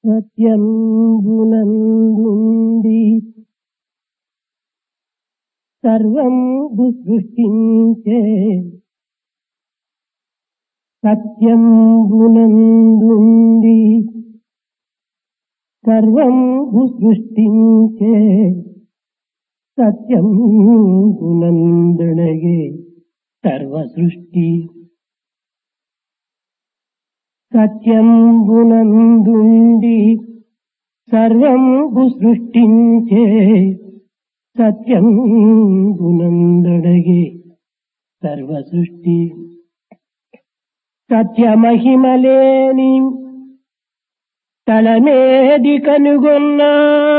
సత్యంబునందుండి సర్వంబు సృష్టించే సత్యంబునందుండి సర్వంబు సృష్టించే సత్యంబునందునగే సర్వ సృష్టి సత్యంబునందుండి సర్వంబు సృష్టించే సత్యంబునందడగే సర్వ సృష్టి సత్యమహిమలేని తలమేది కనుగొన్నా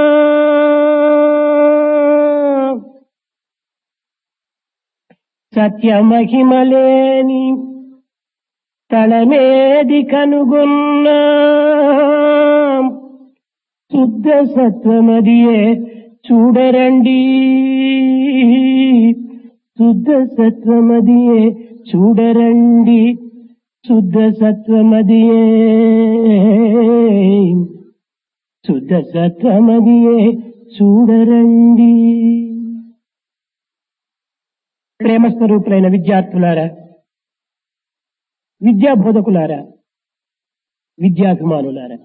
సత్యమహిమలేని తలమేది కనుగొన్నా శుద్ధ సత్వమదియే చూడరండి శుద్ధ సత్వమదియే చూడరండి శుద్ధ సత్వమదియే శుద్ధ సత్వమదియే చూడరండి. ప్రేమస్వరూపులైన విద్యార్థులారా, విద్యాబోధకులారా, విద్యాభిమానులారా,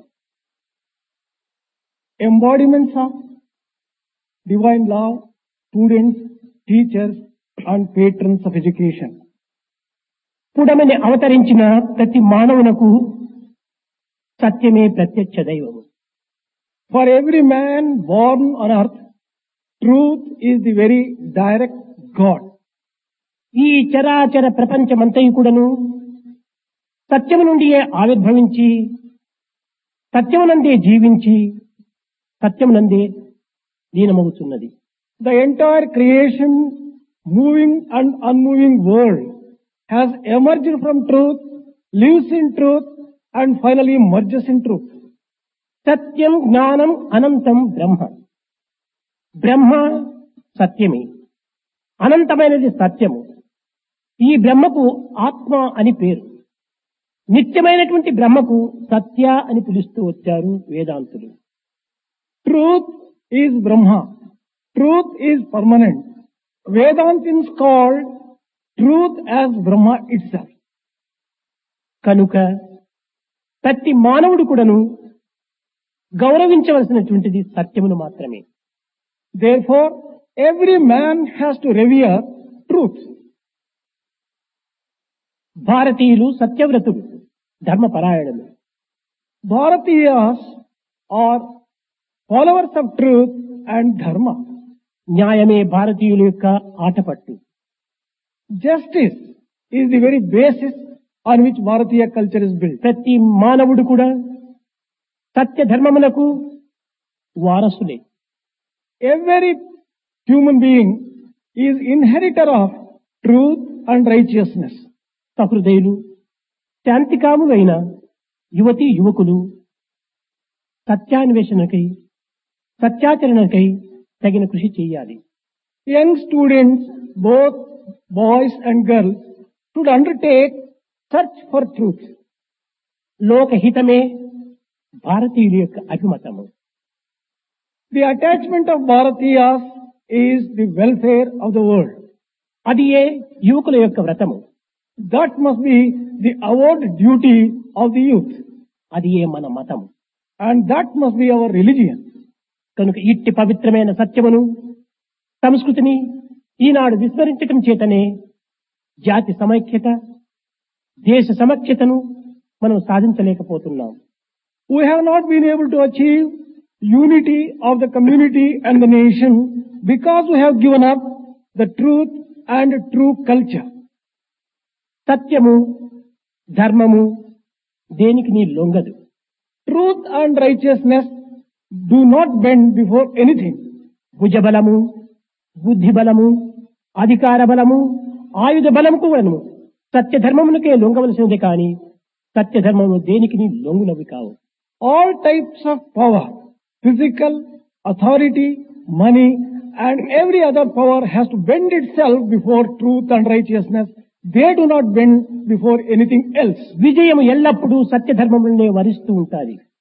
embodiments of divine love, students, teachers and patrons of education. పుడమని అవతరించిన ప్రతి మానవునకు సత్యమే ప్రత్యక్ష దైవము. For every man born on earth, truth is the very direct God. ఈ చరాచర ప్రపంచమంతయు కూడాను సత్యము నుండియే ఆవిర్భవించి సత్యమునందే జీవించి సత్యమునందే లీనమవుతున్నది. The entire creation, moving and unmoving world has emerged from truth, lives in truth and finally merges in truth. సత్యం జ్ఞానం అనంతం బ్రహ్మ. బ్రహ్మ సత్యమే, అనంతమైనది సత్యము. ఈ బ్రహ్మకు ఆత్మ అని పేరు. నిత్యమైనటువంటి బ్రహ్మకు సత్య అని పిలుస్తూ వచ్చారు వేదాంతులు. Truth is Brahma. Truth is permanent. Vedantins called truth as Brahma itself. కనుక ప్రతి మానవుడు కూడాను గౌరవించవలసినటువంటిది సత్యమును మాత్రమే. Therefore, every man has to revere truth. భారతీయులు సత్యవ్రతులు, ధర్మపరాయణులు. Bharatiyas are followers of truth and dharma. న్యాయమే భారతీయుల యొక్క Athapaththu. Justice is the very basis on which Bharatiya culture is built. ప్రతి మానవుడు కూడా సత్య ధర్మములకు వారసులే. Every human being is inheritor of truth and righteousness. సహృదయులు, శాంతికాములైన యువతీ యువకులు సత్యాన్వేషణకై సత్యాచరణకై తగిన కృషి చేయాలి. Young students, both boys and girls, should undertake search for truth. లోకహితమే భారతీయుల యొక్క అభిమతము. The attachment of Bharatiyas is the welfare of the world. అది ఏ యువకుల యొక్క వ్రతము. That must be the avowed duty of the youth. అది ఏ మన మతము. And that must be our religion. కనుక ఇట్టి పవిత్రమైన సత్యమును సంస్కృతిని ఈనాడు విస్మరించటం చేతనే జాతి సమైక్యత, దేశ సమైక్యతను మనం సాధించలేకపోతున్నాం. We have not been able to achieve unity of the community and the nation because we have given up the truth and true culture. సత్యము ధర్మము దేనికి నీ లొంగదు. Truth and righteousness do not bend before anything. భుజబలము, బుద్ధి బలము, అధికార బలము, ఆయుధ బలము కూడాను సత్యధర్మమునకే లొంగవలసినది కానీ సత్యధర్మము దేనికి నీ లొంగునవి కావు. All types of power, physical, authority, money and every other power has to bend itself before truth and righteousness. They do not bend before anything else. విజయము ఎల్లప్పుడూ సత్యధర్మములనే వరిస్తూ ఉంటాది.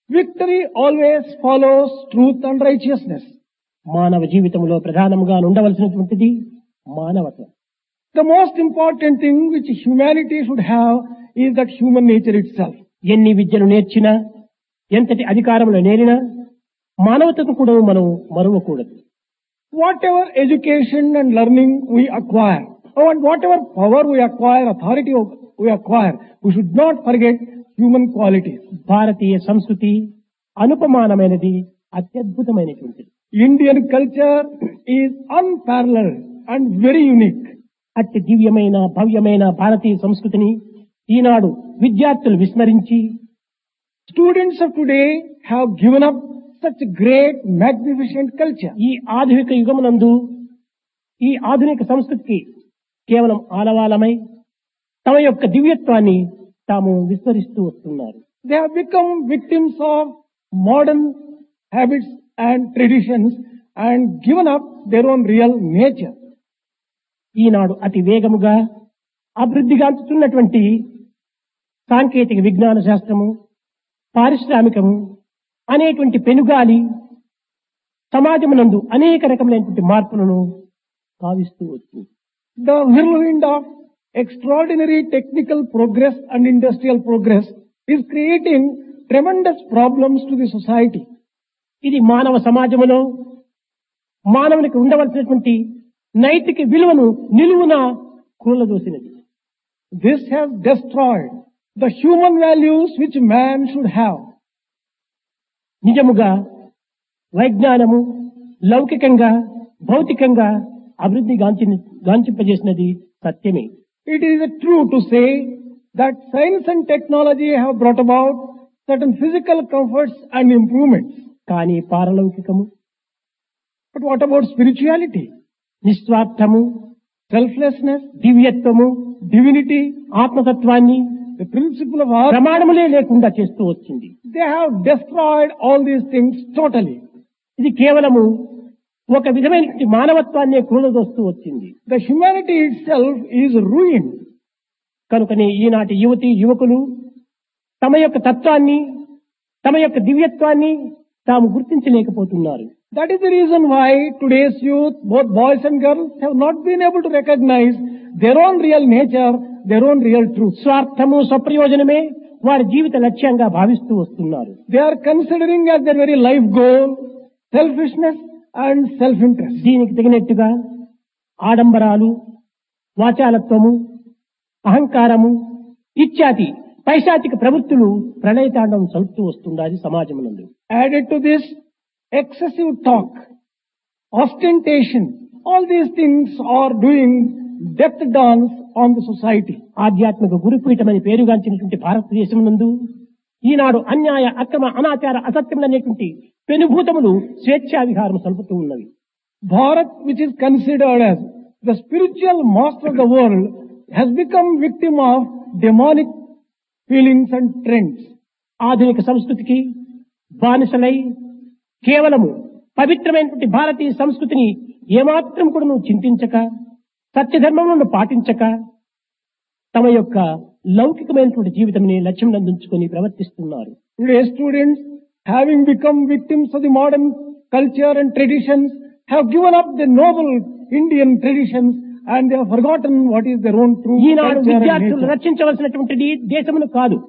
Victory always follows truth and righteousness. మానవ జీవితంలో ప్రధానంగా ఉండవలసినటువంటిది మానవత్వం. The most important thing which humanity should have is that human nature itself. ఎన్ని విద్యలు నేర్చినా, ఎంతటి అధికారములు నేరినా మానవతను కూడా మనం మరువకూడదు. Whatever education and learning we acquire, and whatever power we acquire, authority we acquire, we should not forget human qualities. భారతీయ సంస్కృతి అనుపమానమైనది, అత్యద్భుతమైనటువంటిది. Indian culture is unparalleled and very unique. అతి దివ్యమైన భవ్యమైన భారతీయ సంస్కృతిని ఈనాడు విద్యార్థులు విస్మరించి Students of today have given up such great, magnificent culture. ఈ ఆధునిక యుగమునందు ఈ ఆధునిక సంస్కృతికి కేవలం ఆలవాలమై తమ యొక్క దివ్యత్వాన్ని తాము విస్మరిస్తూ వస్తున్నారు. They have become victims of modern habits and traditions and given up their own real nature. ఈనాడు అతి వేగముగా అభివృద్ధిగాంచుతున్నటువంటి సాంకేతిక విజ్ఞాన శాస్త్రము, పారిశ్రామికము అనేటువంటి పెనుగాలి సమాజమునందు అనేక రకములైనటువంటి మార్పులను భావిస్తూ వచ్చింది. The whirlwind of extraordinary technical progress and industrial progress is creating tremendous problems to the society. ఇది మానవ సమాజములో మానవునికి ఉండవలసినటువంటి నైతిక విలువను నిలువున కూలదోసినది. This has destroyed the human values which man should have. నిజముగా వైజ్ఞానము లౌకికంగా భౌతికంగా అభివృద్ధి గాంచింపజేసినది సత్యమే. It is true to say that science and technology have brought about certain physical comforts and improvements. కానీ పారలౌకికము, But what about spirituality, నిస్వార్థము, selflessness, దివ్యత్వము, divinity, ఆత్మతత్వాన్ని the principle of art? ప్రమాణములే లేకుండా చేస్తూ వచ్చింది. They have destroyed all these things totally. ఇది కేవలము ఒక విధమైనటువంటి మానవత్వాన్నే కూలదోస్తూ వచ్చింది. The humanity itself is ruined. కనుకనే ఈనాటి యువతి యువకులు తమ యొక్క తత్వాన్ని, తమ యొక్క దివ్యత్వాన్ని తాము గుర్తించలేకపోతున్నారు. That is the reason why today's youth, both boys and girls, have not been able to recognize their own real nature, their own real truth. స్వార్థము, స్వప్రయోజనమే వారి జీవిత లక్ష్యంగా భావిస్తూ వస్తున్నారు. They are considering as their very life goal selfishness and self-interest. దీనికి తగినట్టుగా ఆడంబరాలు, వాచాలత్వము, అహంకారము ఇత్యాది పైశాచిక ప్రవృత్తులు ప్రళయతాండవం చలుపుతూ వస్తున్నది సమాజమునందు. Added to this, excessive talk, ostentation, all these things are doing death dance on the society. ఆధ్యాత్మిక గురుపీఠమని పేరుగాంచినటువంటి భారతదేశమునందు ఈనాడు అన్యాయ, అక్రమ, అనాచార, అసత్యములనేటువంటి పెనుభూతములు స్వేచ్ఛా విహారం సలుపుతూ ఉన్నవి. Bharat, which is considered as the spiritual master of the world, has become victim of demonic feelings and trends. ఆధునిక సంస్కృతికి బానిసలై కేవలము పవిత్రమైనటువంటి భారతీయ సంస్కృతిని ఏమాత్రం కూడా నువ్వు చింతించక, సత్యధర్మములను పాటించక తమ యొక్క లౌకికమైనటువంటి జీవితంని లక్ష్యం అందించుకొని ప్రవర్తిస్తున్నారు. Today students, having become victims of the modern culture and traditions, have given up the noble Indian traditions and they have forgotten what is their own true Eenadu culture and విద్యార్థులు nature. రక్షించవలసినటువంటిది దేశమును కాదు.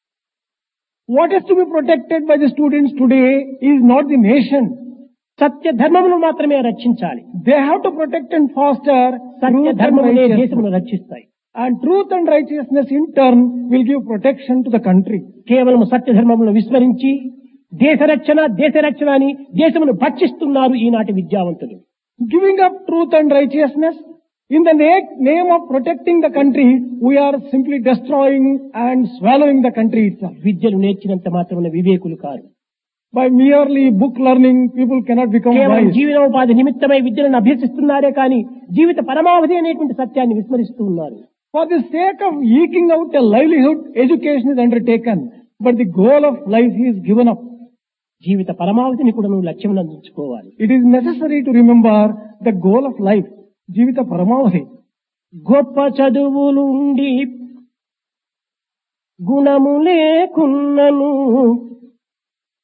What is to be protected by the students today is not the nation. సత్య ధర్మమును మాత్రమే రక్షించాలి. They have to protect and foster Satya truth and ధర్మములే righteousness. దేశమును రక్షిస్తాయి. And truth and righteousness in turn will give protection to the country. కేవలం సత్య ధర్మములను విస్మరించి దేశ రక్షణ అని దేశమును భక్షిస్తున్నారు ఈనాటి విద్యావంతులు. Giving up truth and righteousness in the name of protecting the country, we are simply destroying and swallowing the country itself. విద్యను నేర్చినంత మాత్రమున వివేకులు కారు. By merely book learning, people cannot become కేవలం wise. జీవనోపాధి నిమిత్తమై విద్యలను అభ్యసిస్తున్నారే కానీ జీవిత పరమావధి అనేటువంటి సత్యాన్ని విస్మరిస్తూ ఉన్నారు. For the sake of eking out a livelihood, education is undertaken, but the goal of life is given up. జీవిత పరమావధిని కూడా నువ్వు లక్ష్యం అందించుకోవాలి. It is necessary to remember the goal of life, Jivita Paramavati. గొప్ప చదువులుండి గుణము లేకున్నను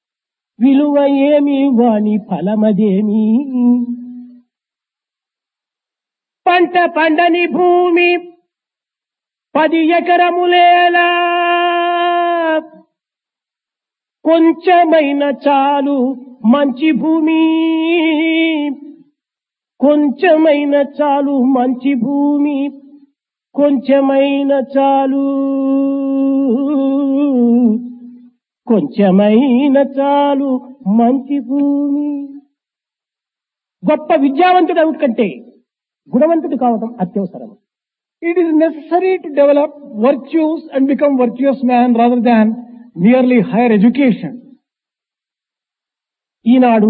విలువ ఏమి వాని ఫలమదేమి. పంట పండని భూమి 10 ఎకరములేలా, కొంచెమైన చాలు మంచి భూమి, కొంచెమైన చాలు మంచి భూమి, కొంచెమైన చాలు, కొంచెమైన చాలు మంచి భూమి. గొప్ప విద్యావంతుడు అవుట కంటే గుణవంతుడు కావడం అత్యవసరం. It is necessary to develop virtues and become virtuous man rather than merely higher education. ఈనాడు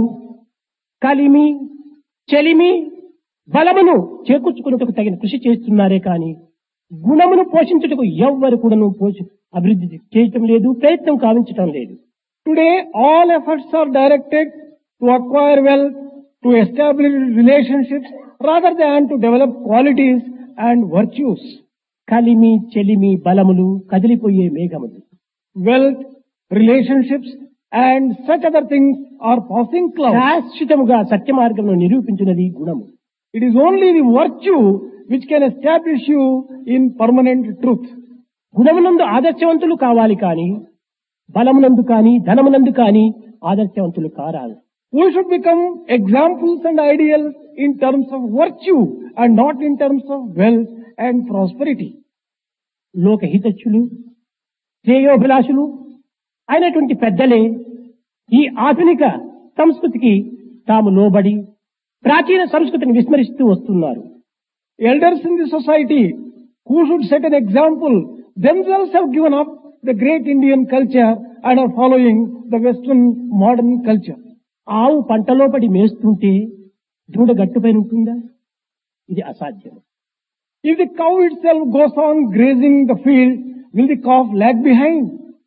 కలిమి చెలిమి బలమును చేకూర్చుకున్నట్టుకు తగిన కృషి చేస్తున్నారే కానీ గుణమును పోషించుటకు ఎవ్వరు కూడాను అభివృద్ధి చేయటం లేదు, ప్రయత్నం కావించటం లేదు. Today all efforts are directed to acquire wealth, to establish relationships rather than to develop qualities and virtues. కలిమి చెలిమి బలములు కదిలిపోయే మేఘములు. Wealth, relationships and such other things are passing clouds. శాశ్వతముగా సత్య మార్గమును నిరూపించినది గుణము. It is only the virtue which can establish you in permanent truth. గుణమునందు ఆదర్శవంతులు కావాలి కానీ బలమునందు కానీ ధనమునందు కానీ ఆదర్శవంతులు కారాలి. We should become examples and ideals in terms of virtue and not in terms of wealth and prosperity. లోకహితచ్చులు శ్రేయోభిలాషులు అయినటువంటి పెద్దలే ఈ ఆధునిక సంస్కృతికి తాము లోబడి ప్రాచీన సంస్కృతిని విస్మరిస్తూ వస్తున్నారు. Elders in the society who should set an example themselves have given up the great Indian culture and are following the Western modern culture. ఆవు పంటలో పడి మేస్తుంటే దూడ గట్టుపై ఉంటుందా? ఇది అసాధ్యం. If the cow itself goes on grazing the field, will the calf lag behind?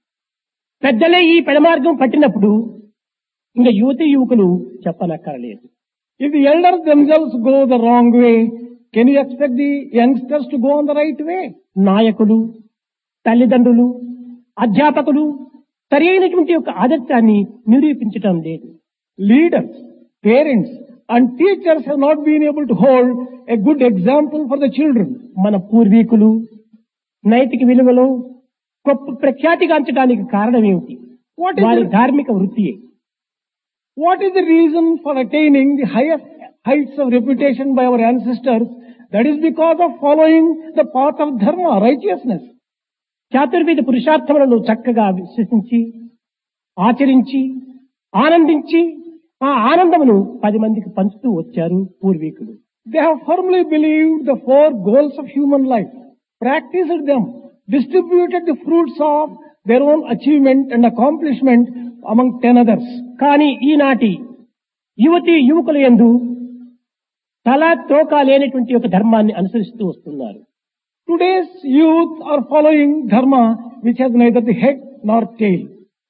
పెద్దలే ఈ పెడమార్గం పట్టినప్పుడు ఇంకా యువతి యువకులు చెప్పనక్కర్లేదు. If the elders themselves go the wrong way, can you expect the youngsters to go on the right way? నాయకులు, తల్లిదండ్రులు, అధ్యాపకులు సరైనటువంటి యొక్క ఆదర్శాన్ని నిరూపించటం లేదు. Leaders, parents and teachers have not been able to hold a good example for the children. మన పూర్వీకులు నైతిక విలువలో గొప్ప ప్రఖ్యాతిగాంచడానికి కారణం ఏమిటి? వారి ధార్మిక వృత్తియే. What is the reason for attaining the highest heights of reputation by our ancestors? That is because of following the path of dharma, righteousness. చాతుర్వేద పురుషార్థములను చక్కగా విశ్వసించి ఆచరించి ఆనందించి ఆ ఆనందమును 10 మందికి పంచుతూ వచ్చారు పూర్వీకులు. They have firmly believed the 4 goals of human life, practiced them, distributed the fruits of their own achievement and accomplishment among 10 others. కానీ ఈనాటి యువతి యువకుల యందు తల తోక లేనటువంటి ఒక ధర్మాన్ని అనుసరిస్తూ వస్తున్నారు. Today's youth are following dharma which has neither the head nor tail.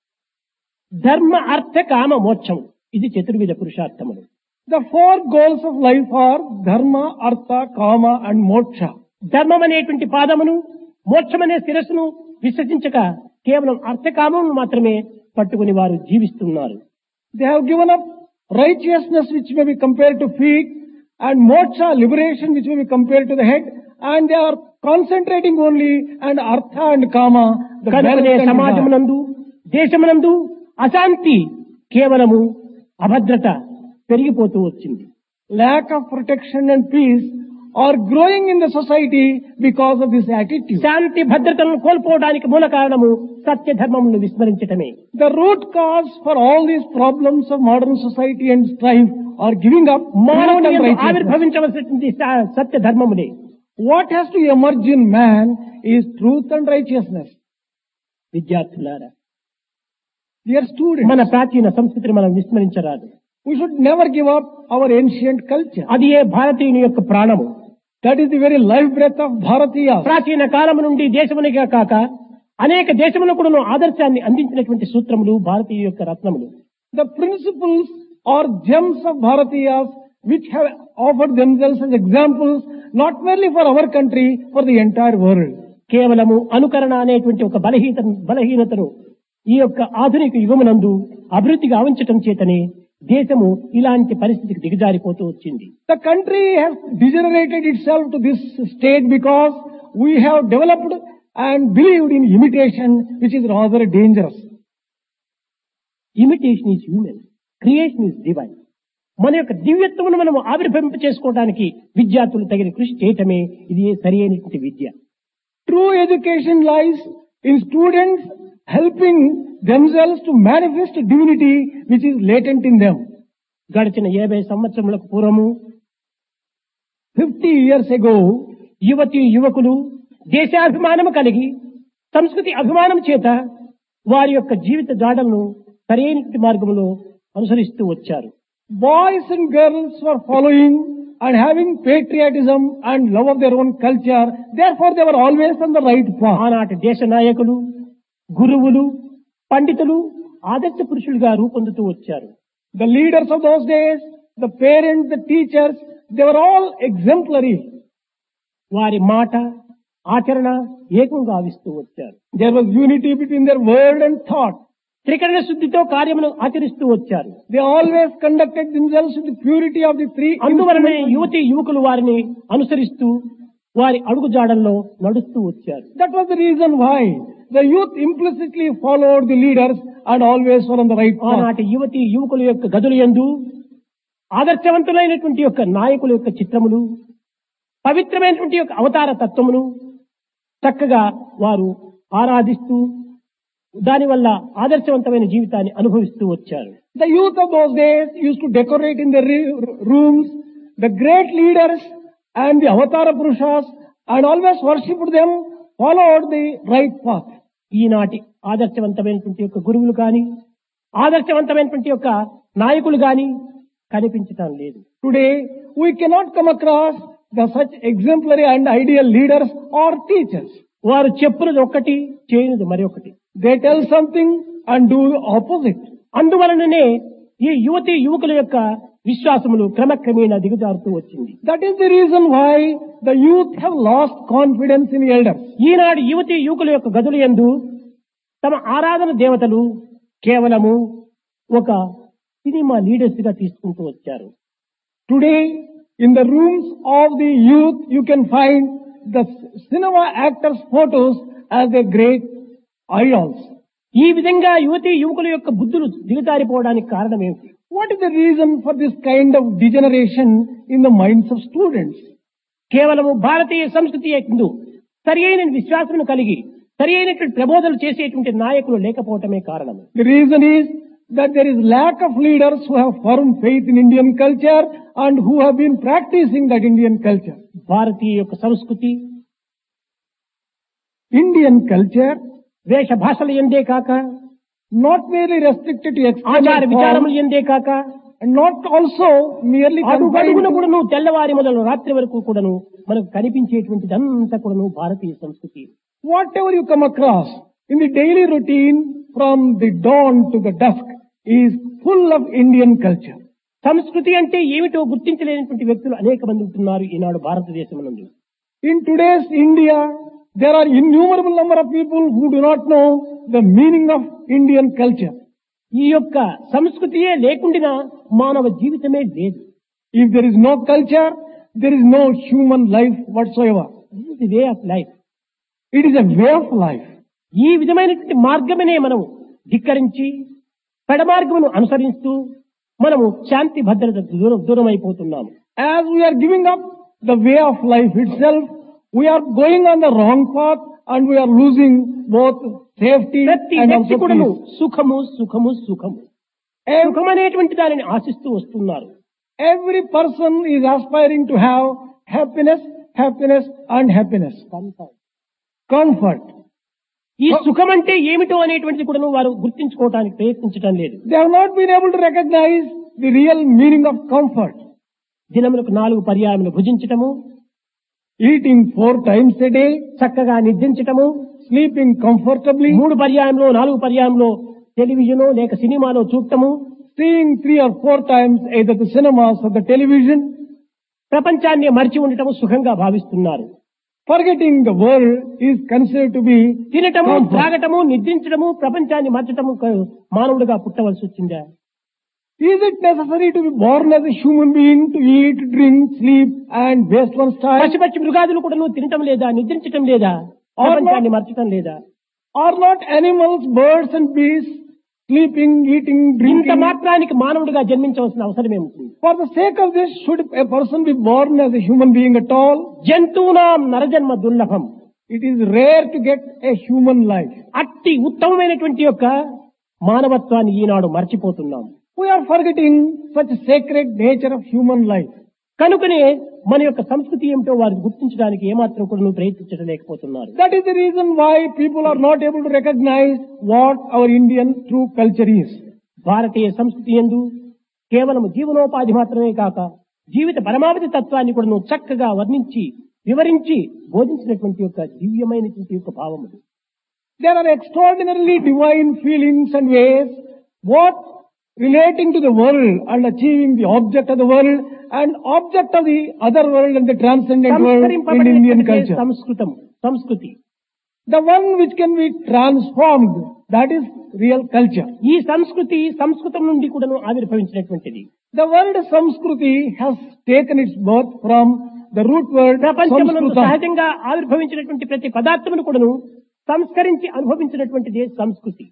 ధర్మ అర్థ కామ మోక్షం ఇది చతుర్విధ పురుషార్థములు. The 4 goals of life are dharma, artha, kama and moksha. ధర్మం అనేటువంటి పాదమును మోక్షం అనే శిరస్సును విశ్వసించక కేవలం అర్థకామమును మాత్రమే పట్టుకుని వారు జీవిస్తున్నారు. They have given up righteousness which may be compared to feet and moksha, liberation which may be compared to the head, and they are concentrating only on artha and kama. The కనుకనే సమాజమునందు దేశమునందు అశాంతి కేవలము అభద్రత పెరిగిపోతూ వచ్చింది. Lack of protection and peace are growing in the society because of this attitude. శాంతి భద్రతలను కోల్పోవడానికి మూల కారణము సత్య ధర్మమును విస్మరించటమే. The root cause for all these problems of modern society and strife are giving up మానవుని యందు righteousness. ఆవిర్భవించవలసినటువంటి Satya ధర్మమునే. What has to emerge in man is truth and righteousness. విద్యార్థులారా, Dear students, మన ప్రాచీన సంస్కృతిని మనం విస్మరించరాదు. we should never give up our ancient culture. అది ఏ భారతీయుని యొక్క ప్రాణము. That is the very life breath of Bharatiyas. ప్రాచీన కాలము నుండి దేశమునిగా కాక అనేక దేశములకు కూడా ఆదర్శాన్ని అందించినటువంటి సూత్రములు భారతీయ యొక్క రత్నములు. The principles or gems of Bharatiyas which have offered themselves as examples not merely for our country, for the entire world. కేవలము అనుకరణ అనేటువంటి ఒక బలహీనతను ఈ యొక్క ఆధునిక యుగమునందు అభివృద్ధి గావించటం చేతనే దేశము ఇలాంటి పరిస్థితికి దిగజారిపోతూ వచ్చింది. The country has degenerated itself to this state because we have developed and believed in imitation, which is rather dangerous. Imitation is human, creation is divine. మన యొక్క దివ్యత్వమును మనం ఆవిర్భవింప చేసుకోవడానికి విద్యార్థులు తగిన కృషి చేయటమే ఇది సరి అయినటువంటి విద్య. True education lies in students helping themselves to manifest divinity which is latent in them. గడిచిన 50 సంవత్సరములకు పూర్వము 50 years ago, యువతి యువకులు దేశాభిమానము కలిగి సంస్కృతి అభిమానం చేత వారి యొక్క జీవిత జాడలను సరైనటువంటి మార్గంలో అనుసరిస్తూ వచ్చారు. boys and girls were following and having patriotism and love of their own culture. Therefore, they were always on the right path. ఆనాటి దేశ నాయకులు, గురువులు, పండితులు ఆదర్శ పురుషులుగా రూపొందుతూ వచ్చారు. The leaders of those days, the parents, the teachers, they were all exemplary. వారి మాట ఆచరణ ఏకంగా గావిస్తూ వచ్చారు. There was unity between their word and thought. త్రికరణ శుద్ధితో కార్యమును ఆచరిస్తూ వచ్చారు. They always conducted themselves with the purity of the three. అందువలనే యువతి యువకులు వారిని అనుసరిస్తూ వారి అడుగుజాడల్లో నడుస్తూ వచ్చారు. That was the reason why the youth implicitly followed the leaders and always were on the right path. ఆనాటి యువతి యువకుల యొక్క గదులు యందు ఆదర్శవంతులైనటువంటి యొక్క నాయకుల యొక్క చిత్రములు, పవిత్రమైనటువంటి యొక్క అవతార తత్వమును చక్కగా వారు ఆరాధిస్తూ దానివల్ల ఆదర్శవంతమైన జీవితాన్ని అనుభవిస్తూ వచ్చారు. The youth of those days used to decorate in their rooms the great leaders and the Avatara Purushas and always worshipped them, followed the right path. ఈనాటి ఆదర్శవంతమైనటువంటి యొక్క గురువులు కానీ ఆదర్శవంతమైనటువంటి యొక్క నాయకులు కానీ కనిపించటం లేదు. Today we cannot come across the such exemplary and ideal leaders or teachers. వారు చెప్పున్నది ఒక్కటి, చేయనిది మరొకటి. They tell something and do the opposite. అందువలననే ఈ యువతి యువకుల యొక్క విశ్వాసములు క్రమక్రమేణా దిగజారుతూ వచ్చింది. That is the reason why the youth have lost confidence in the elders. ఈనాడు యువతి యువకుల యొక్క గదుల యందు తమ ఆరాధన దేవతలు కేవలము ఒక సినిమా లీడర్స్ గా తీసుకుంటూ వచ్చారు. Today in the rooms of the youth you can find the cinema actors' photos as their great idols. ఈ విధంగా యువతి యువకుల యొక్క బుద్ధులు దిగజారిపోవడానికి కారణం ఏమిటి? What is the reason for this kind of degeneration in the minds of students? కేవలము భారతీయ సంస్కృతి యందు సరి అయిన విశ్వాసమును కలిగి సరి అయినటువంటి ప్రబోధనలు చేసేటువంటి నాయకులు లేకపోవటమే కారణం. The reason is that there is lack of leaders who have firm faith in Indian culture and who have been practicing that Indian culture. భారతీయ యొక్క సంస్కృతి, Indian culture, వేష భాషల ఎందే కాక, not merely restricted to ఆచార external విచారములు forms, ఎందే కాక, and not also merely అడుగడుగున confined కూడాను తెల్లవారి మొదలు రాత్రి వరకు కూడాను మనకు కనిపించేటువంటిదంతా కూడాను భారతీయ సంస్కృతి. whatever you come across in the daily routine from the dawn to the dusk is full of Indian culture. సంస్కృతి అంటే ఏమిటో గుర్తించలేనటువంటి వ్యక్తులు అనేక మంది ఉంటున్నారు ఈనాడు భారతదేశం నందు. In today's India, there are innumerable number of people who do not know the meaning of Indian culture. ఈ యొక్క సంస్కృతియే లేకుండా మానవ జీవితమే లేదు. If there is no culture, there is no human life whatsoever. This is the way of life. It is a way of life. ఈ విధమైనటువంటి మార్గమనే మనం ధిక్కరించి పెడమార్గమును అనుసరిస్తూ మనము శాంతి భద్రత దూరం అయిపోతున్నాము. As we are giving up the way of life itself, we are going on the wrong path and we are losing both safety ప్రతి and వ్యక్తి also కూడాను peace. సుఖము సుఖము సుఖము సుఖం అనేటువంటి దానిని ఆశిస్తూ వస్తున్నారు. Every person is aspiring to have happiness, happiness and happiness. Comfort. ఈ సుఖం అంటే ఏమిటో అనేటువంటిది కూడా వారు గుర్తించుకోవడానికి ప్రయత్నించడం లేదు. They have not been able to recognize the real meaning of comfort. దినములకు 4 పర్యాయములు భుజించటము, Eating 4 times a day, చక్కగా నిద్రించటము, sleeping comfortably, 3 పర్యాయంలో 4 పర్యాయంలో టెలివిజన్ లేక సినిమాలో చూడటము, seeing 3 or 4 times either the cinemas or the television, ప్రపంచాన్ని మరిచి ఉండటము సుఖంగా భావిస్తున్నారు. Forgetting the world is considered to be తినటము, comfort. త్రాగటము, నిద్రించడము, ప్రపంచాన్ని మార్చటము మానవుడిగా పుట్టవలసి వచ్చిందా? Is it necessary to be born as a human being to eat, drink, sleep and waste one's time? పశుపక్షి మృగాదులు కూడా నువ్వు తినటం లేదా, నిద్రించటం లేదా, ప్రపంచాన్ని మార్చటం లేదా? Are not animals, birds and beasts sleeping, eating, ఇంత drinking? మాత్రానికి మానవుడిగా జన్మించవలసిన అవసరం ఏముంటుంది? For the sake of this, should a person be born as a human being at all? జంతువునాం నరజన్మ దుర్లభం. It is rare to get a human life. అట్టి ఉత్తమమైనటువంటి యొక్క మానవత్వాన్ని ఈనాడు మర్చిపోతున్నాం. We are forgetting such sacred nature of human life. కనుకనే మన యొక్క సంస్కృతి ఏమిటో వారు గుర్తించడానికి ఏమాత్రం కూడా నువ్వు ప్రయత్నించలేకపోతున్నారు. That is the reason why people are not able to recognize what our Indian true culture is. భారతీయ సంస్కృతి యందు కేవలం జీవనోపాధి మాత్రమే కాక జీవిత పరమావధి తత్వాన్ని కూడా నువ్వు చక్కగా వర్ణించి వివరించి బోధించినటువంటి యొక్క దివ్యమైనటువంటి యొక్క భావము. There are extraordinarily divine feelings and ways what relating to the world and achieving the object of the world and object of the other world and the transcendent world in Indian culture. సంస్కృతి The one which can be transformed, that is real culture. ఈ సంస్కృతం నుండి కూడాను ఆవిర్భవించినటువంటిది. The word Samskruti has taken its birth from the root word ప్రపంచమునందు Samskruta. సహజంగా ఆవిర్భవించినటువంటి ప్రతి పదార్థమును కూడాను సంస్కరించి అనుభవించినటువంటిదే సంస్కృతి.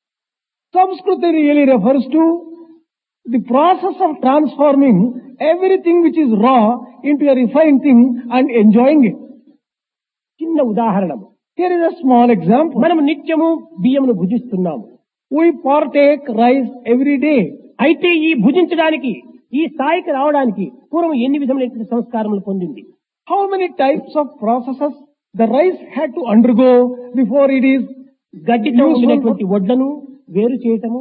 Samskruti really refers to the process of transforming everything which is raw into a refined thing and enjoying it. చిన్న ఉదాహరణము. Here is a small example. మనం నిత్యము బియ్యమును భుజిస్తున్నాము. We partake rice every day. అయితే ఈ భుజించడానికి ఈ స్థాయికి రావడానికి పూర్వం ఎన్ని విధములైన సంస్కారములు పొందింది? How many types of processes the rice had to undergo before it is గడ్డితో useful? ఉండినటువంటి వడ్లను వేరు చేయటము,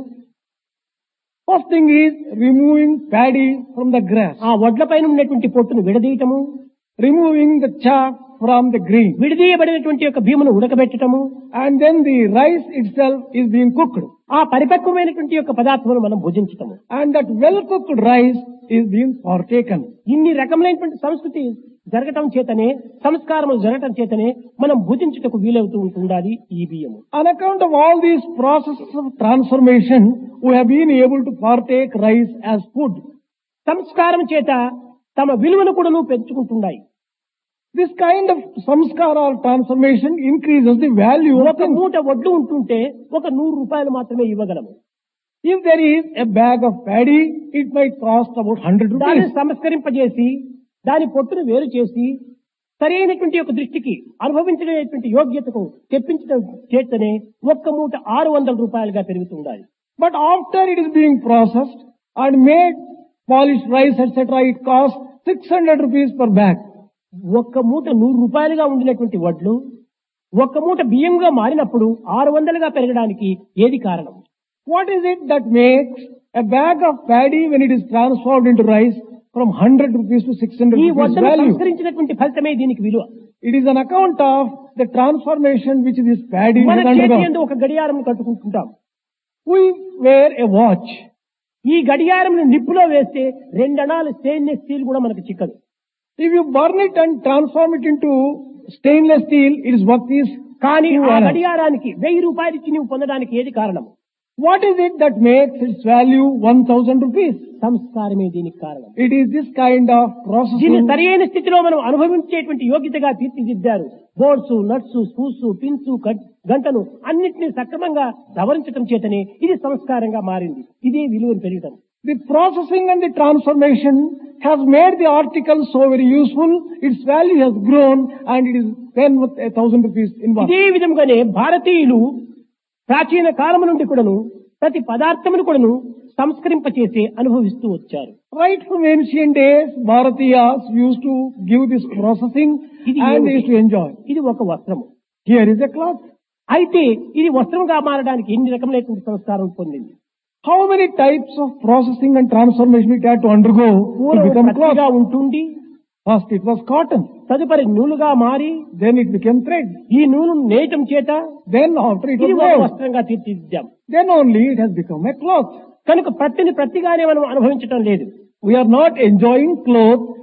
First thing is removing paddy from the grass, ఆ వడ్ల పైన ఉన్నటువంటి పొట్టును విడదీయటము, removing the chaff from the grain, విడదీయబడినటువంటి యొక్క బియ్యమును ఉడకబెట్టటము, and then the rice itself is being cooked, ఆ పరిపక్వమైనటువంటి యొక్క పదార్థమును మనం భుజించటము. and that well cooked rice is being partaken. ఇన్ని రకములైనటువంటి సంస్కృతి జరగటం చేతనే, సంస్కారములు జరగటం చేతనే మనం భుజించుటకు వీలవుతూ ఉంటుండాలి ఈ బియ్యము. On account of all these processes of transformation, we have been able to partake rice as food. సంస్కారం చేత తమ విలువను కూడా పెంచుకుంటున్నాయి. This kind of samskara or transformation increases the value of ఒక things. మూట వడ్లు ఉంటుంటే ఒక 100 రూపాయలు మాత్రమే ఇవ్వగలము. If there is a bag of paddy, it might cost about 100 దాన్ని rupees. సంస్కరింపజేసి దాని పొట్టును వేరు చేసి సరైనటువంటి యొక్క దృష్టికి అనుభవించలేటువంటి యోగ్యతకు తెప్పించడం చేతనే ఒక్క మూట 600 రూపాయలుగా పెరుగుతుండాలి. But after it is being processed and made polished rice, etc., it costs 600 rupees per bag. ఒక్క మూట 100 రూపాయలుగా ఉండినటువంటి వడ్లు ఒక్క మూట బియ్యంగా మారినప్పుడు 600గా పెరగడానికి ఏది కారణం? What is it that makes a bag of paddy, when it is transformed into rice, from 100 rupees to 600 ఈ rupees వడ్లను value? సంస్కరించినటువంటి ఫలితమే దీనికి విలువ. It is an account of the transformation which this paddy మన has చేతి undergone. యందు ఒక గడియారం కట్టుకుంటుంటాం. We wear a watch. ఈ గడియారం నిప్పులో వేస్తే 2 అణాలు స్టెయిన్లెస్ స్టీల్ కూడా మనకు చిక్కదు. If you burn it and transform it into stainless steel, its worth is కానీ 2 ఆ annas. గడియారానికి 1000 రూపాయలు ఇచ్చి నువ్వు పొందడానికి ఏది కారణం? What is it that makes its value 1000 rupees? సంస్కారమే దీనికి కారణం. It is this kind of దీన్ని processing. సరైన స్థితిలో మనం అనుభవించేటువంటి యోగ్యతగా తీర్చిదిద్దారు. బోర్డ్స్, నట్స్, స్క్రూస్, పిన్స్, గంటను అన్నింటినీ సక్రమంగా సవరించడం చేతనే ఇది సంస్కారంగా మారింది. ఇదే విలువను పెరగటం. The processing and the transformation has made the article so very useful. Its value has grown and it is then worth 1000 rupees in worth. ఇదే విధంగానే భారతీయులు ప్రాచీన కాలము నుండి కూడాను ప్రతి పదార్థమును కూడాను సంస్కరింపచేసి అనుభవిస్తూ వచ్చారు. Right from ancient days, Bharatiyas used to give this processing and they used to enjoy. ఇది ఒక వస్త్రము. Here is a cloth. అయితే ఇది వస్త్రంగా మారడానికి ఎన్ని రకములైనటువంటి సంస్కారం పొందింది? How many types of processing and transformation it had to undergo to become cloth? పూర్వం ఉంటుంది. First it was cotton, తదుపరి నూలుగా మారి then it became thread, ఈ నూలు నేయటం చేత then after it ఇది was ఒక woven, వస్త్రంగా తీర్చిదిద్దాం. then only it has become a cloth. కనుక ప్రతిగానే మనం అనుభవించటం లేదు. We are not enjoying cloth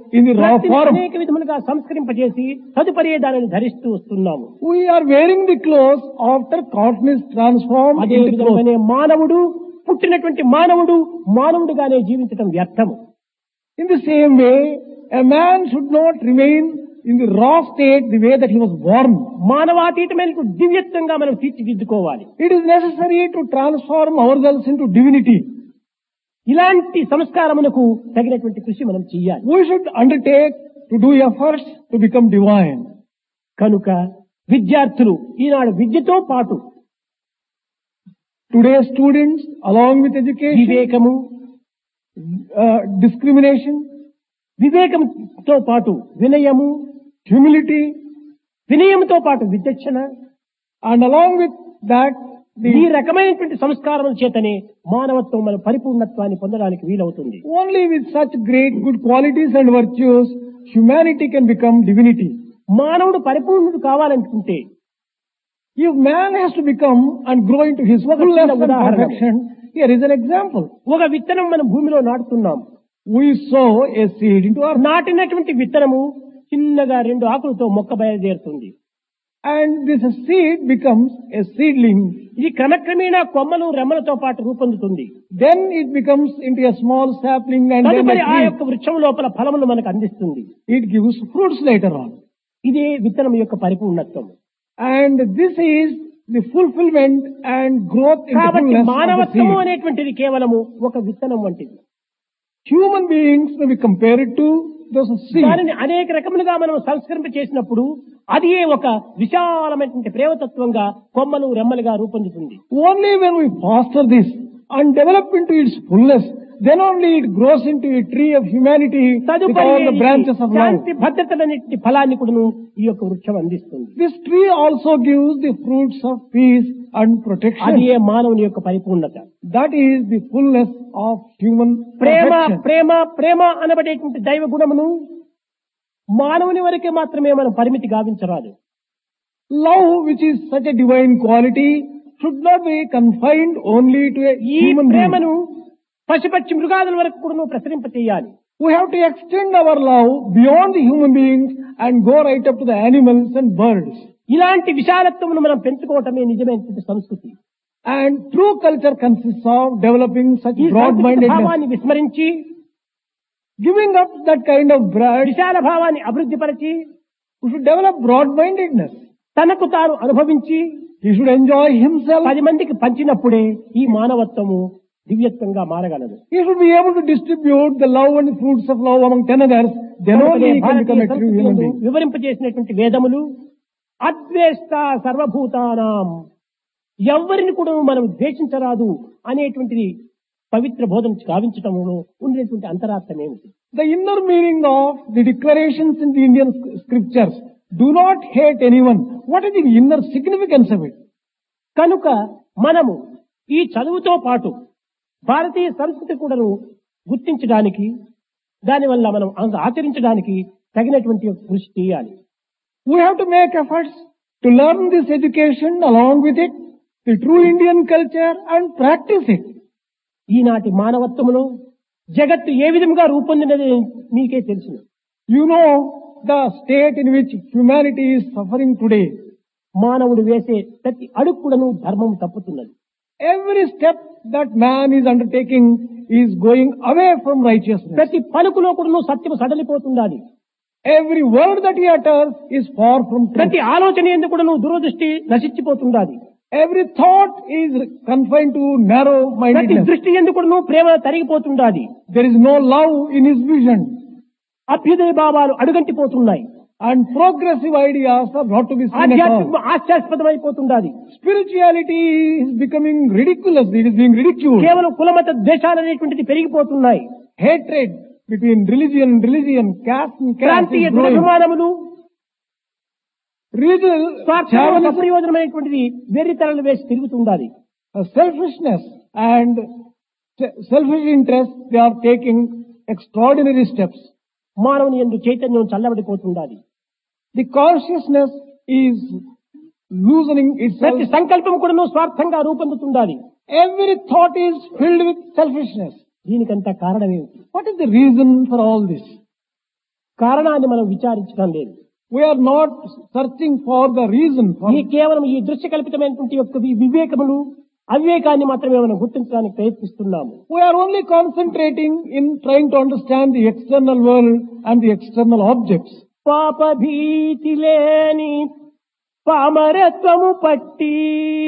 in the raw ప్రతిని form. అనేక విధములుగా సంస్కరింపజేసి తదుపరి దానిని ధరిస్తూ వస్తున్నాము. We are wearing the clothes after cotton is transformed అదే into clothes. విధంగానే మానవుడు పుట్టినటువంటి మానవుడుగానే జీవించటం వ్యర్థము. In the same way, a man should not remain in the raw state the way that he was born. మానవాతీతమైన దివ్యత్వంగా మనం తీర్చిదిద్దుకోవాలి. It is necessary to transform ourselves into divinity. ఇలాంటి సంస్కారమునకు తగినటువంటి కృషి మనం చేయాలి. We should undertake to do efforts to become divine. కనుక విద్యార్థులు ఈనాడు విద్యతో పాటు Today's students, along with education, వివేకము, discrimination, వివేకంతో పాటు వినయము, humility, వినయంతో పాటు విచక్షణ, and along with that, ఈ రకమైనటువంటి సంస్కారముల చేతనే మానవత్వం మన పరిపూర్ణత్వాన్ని పొందడానికి వీలవుతుంది. only with such great good qualities and virtues, humanity can become divinity. మానవుడు పరిపూర్ణుడు కావాలనుకుంటే If man has to become and grow into his fullness and perfection, here is an example. ఒక విత్తనం మనం భూమిలో నాటుతున్నాం. We sow a seed into our నాటినటువంటి విత్తనము చిన్నగా 2 ఆకులతో మొక్క బయలుదేరుతుంది. and this seed becomes a seedling. ఇది క్రమక్రమేణా కొమ్మలు రెమ్మలతో పాటు రూపొందుతుంది. Then it becomes into a small sapling and then తదుపరి a ఆ tree. యొక్క వృక్షం లోపల ఫలములు మనకు అందిస్తుంది. It gives fruits later on. ఇదే విత్తనం యొక్క పరిపూర్ణత్వం. And this is the fulfillment and growth in the కాబట్టి fullness of the మానవత్వము seed. అనేటువంటిది కేవలము ఒక విత్తనం వంటిది. Human beings may be compared to those seeds. దానిని అనేక రకములుగా మనం సంస్కరింప చేసినప్పుడు అది ఒక విశాలమైనటువంటి ప్రేమతత్వంగా కొమ్మలు రెమ్మలుగా రూపొందుతుంది. Only when we foster this and develop into its fullness, then only it grows into a tree of humanity with తదుపరి all the branches of love. శాంతి భద్రతలన్నింటి ఫలాన్ని కూడా ఈ యొక్క వృక్షం అందిస్తుంది. This tree also gives the fruits of peace and protection. అది మానవుని యొక్క పరిపూర్ణత. That is the fullness of human Prema perfection. ప్రేమ ప్రేమ అనబడేటువంటి దైవ గుణమును మానవుని వరకే మాత్రమే మనం పరిమితి గావించరాదు. Love, which is such a divine quality, should not be confined only to a ఈ human being. ప్రేమను పశుపక్షి మృగాదుల వరకు కూడా ప్రసరింప చేయాలి. We have to extend our love beyond the human beings and go right up to the animals and birds. ఇలాంటి విశాలత్వమును మనం పెంచుకోవటమే నిజమైనటువంటి సంస్కృతి. And true culture consists of developing such ఈ సంస్కృతి broad-mindedness, భావాన్ని విస్మరించి giving up that kind of broad. విశాల భావాన్ని అభివృద్ధి పరిచి We should develop broad-mindedness. తనకు తాను అనుభవించి He should enjoy himself. 10 మందికి పంచినప్పుడే ఈ మానవత్వము దివ్యత్వంగా మారగలదు. He should be able to distribute the love and the fruits of love among 10 others. Then only he can become a true human being. వివరింపజేసినటువంటి వేదములు అద్వేష్ట సర్వభూతానాం, ఎవ్వరిని కూడా మనం ద్వేషించరాదు అనేటువంటిది పవిత్ర బోధన గావించటంలో ఉండేటువంటి అంతరార్థం ఏమిటి? The inner meaning of the declarations in the Indian scriptures, do not hate anyone. What is the inner significance of it? కనుక మనము ఈ చదువుతో పాటు భారతీయ సంస్కృతి కూడాను గుర్తించడానికి, దానివల్ల మనం ఆచరించడానికి తగినటువంటి కృషి చేయాలి. We have to make efforts to learn this education along with it, the true Indian culture, and practice it. ఈనాటి మానవత్వములో జగత్తు ఏ విధంగా రూపొందినది మీకే తెలుసు. You know the state in which humanity is suffering today. మానవుడు వేసే ప్రతి అడుగు కూడాను ధర్మం తప్పుతున్నది. Every step that man is undertaking is going away from righteousness. ప్రతి పలుకులో కూడాను సత్యము సడలిపోతున్నది. Every word that he utters is far from truth. ప్రతి ఆలోచన ఎందుకు కూడాను దురదృష్టి నశించిపోతున్నది. Every thought is confined to ప్రతి narrow-mindedness. దృష్టి ఎందుకు కూడాను ప్రేమ తరిగిపోతున్నది. There is no love in his vision. అభ్యుదయ భావాలు అడుగంటిపోతున్నాయి. And progressive ideas are not to be seen at all. ఆధ్యాత్మికం హాస్యాస్పదమైపోతున్నది. Spirituality is becoming ridiculous. It is being ridiculed. కేవలం కులమత ద్వేషాలు అనేటువంటిది పెరిగిపోతున్నాయి. Hatred between religion and religion, caste and caste ప్రాంతీయ is growing. దురభిమానములు, Regional స్వార్థ chauvinism, ప్రయోజనమైనటువంటిది వెర్రితలలు వేసి తిరుగుతుండాలి. selfishness and selfish interest, they are taking extraordinary steps. మానవుని యందు చైతన్యం చల్లబడిపోతుండాలి. The consciousness is loosening itself. ప్రతి సంకల్పం కూడా స్వార్థంగా రూపొందుతుండాలి. Every thought is filled with selfishness. దీనికంతా కారణమేమిటి? What is the reason for all this? కారణాన్ని మనం విచారించడం లేదు. We are not searching for the reason for ఈ కేవలం ఈ దృశ్య కల్పితమైనటువంటి యొక్క ఈ వివేకములు అవివేకాన్ని మాత్రమే మనం గుర్తించడానికి ప్రయత్నిస్తున్నాము. We are only concentrating in trying to understand the external world and the external objects. పాప భీతి లేని పామరత్వము పట్టి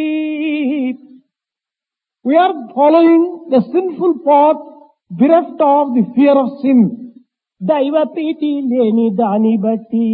We are following the sinful path bereft of the fear of sin. దైవ ప్రీతి లేని దాని బట్టి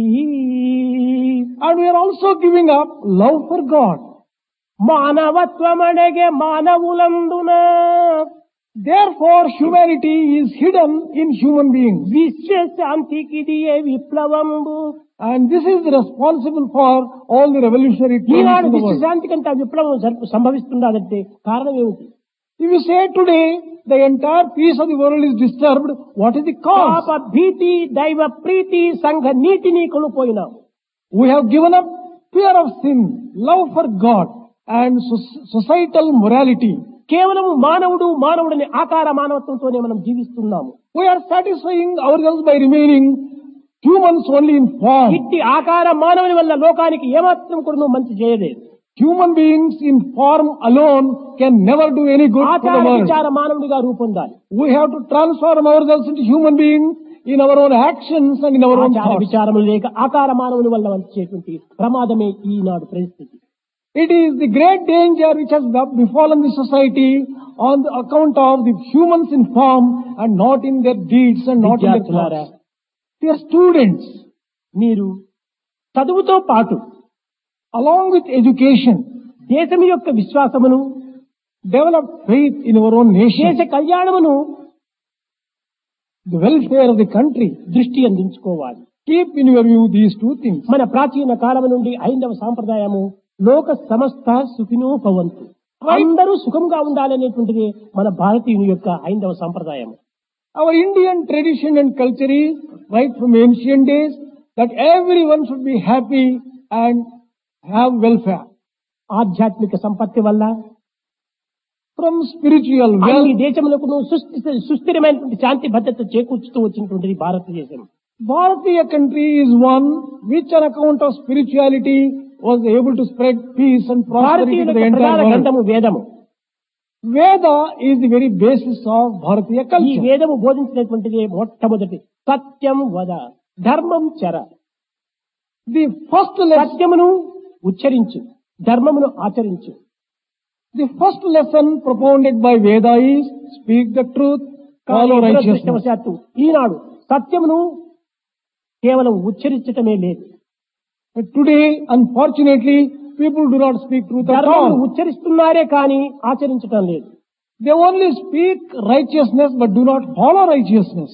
And we are also giving up love for God. మానవత్వం అడగే మానవులందున Therefore, humanity is hidden in human beings. విశ్వశాంతికి ఇదియే విప్లవంబు. And this is responsible for all the revolutionary trends Eenadu in the world. విశ్వశాంతి కంటే విప్లవం సంభవిస్తున్నదంటే కారణం ఏమిటి? If you say today the entire peace of the world is disturbed, what is the cause? పాప భీతి దైవ ప్రీతి సంఘ నీతిని కోల్పోయినాం. We have given up fear of sin, love for God, and societal morality. కేవలం మానవుడిని ఆకార మానవత్వంతోనే మనం జీవిస్తున్నాము. We are satisfying ourselves by remaining humans only in form. ఇట్టి ఆకార మానవుని వల్ల లోకానికి ఏమాత్రం కూడా మంచి చేయలేదు. Human beings in form alone can never do any good for the ఆచార world. విచార మానవుడిగా రూపొందాలి. We have to transform ourselves into human beings in our own actions and in our own ఆచార thoughts. విచారములు లేక ఆకార మానవుని వల్ల వచ్చేటువంటి ప్రమాదమే ఈనాడు పరిస్థితి. It is the great danger which has befallen the society on the account of the humans in form and not in their deeds and not in their విద్యార్థులారా, thoughts. Dear students, మీరు చదువుతో పాటు along with education, దేశం యొక్క విశ్వాసమును, develop faith in our own దేశ nation, కళ్యాణమును the welfare of the country. దృష్టి అందించుకోవాలి. Keep in your view these two things. మన ప్రాచీన కాలం నుండి హైందవ సాంప్రదాయము లోక సమస్త సుఖినో భవంతు, అందరూ సుఖంగా ఉండాలనేటువంటిది మన భారతీయుని యొక్క హైందవ సాంప్రదాయం. Our Indian tradition and culture is right from ancient days that everyone should be happy and have welfare. ఆధ్యాత్మిక సంపత్తి వల్ల From spiritual అన్ని wealth, దేశములకు సుస్థిరమైనటువంటి శాంతి భద్రత చేకూర్చుతూ వచ్చినటువంటిది భారతదేశం. Bharatiya country is one which on account of spirituality was able to spread peace and prosperity భారతీయుల to the యొక్క ప్రధాన entire world. గ్రంథము వేదము. Veda is the very basis of Bharatiya ఈ culture. వేదము బోధించినటువంటిది మొట్టమొదటి సత్యం వద ధర్మం చర. The first lesson, సత్యమును ఉచ్చరించు, ధర్మమును ఆచరించు. the first lesson propounded by Veda is speak the truth, follow righteousness. దురదృష్టవశాత్తు ఈనాడు సత్యమును కేవలం ఉచ్చరించటమే లేదు. But today, unfortunately, people do not speak truth at ధర్మమును all. ఉచ్చరిస్తున్నారే కానీ ఆచరించటం లేదు. They only speak righteousness but do not follow righteousness.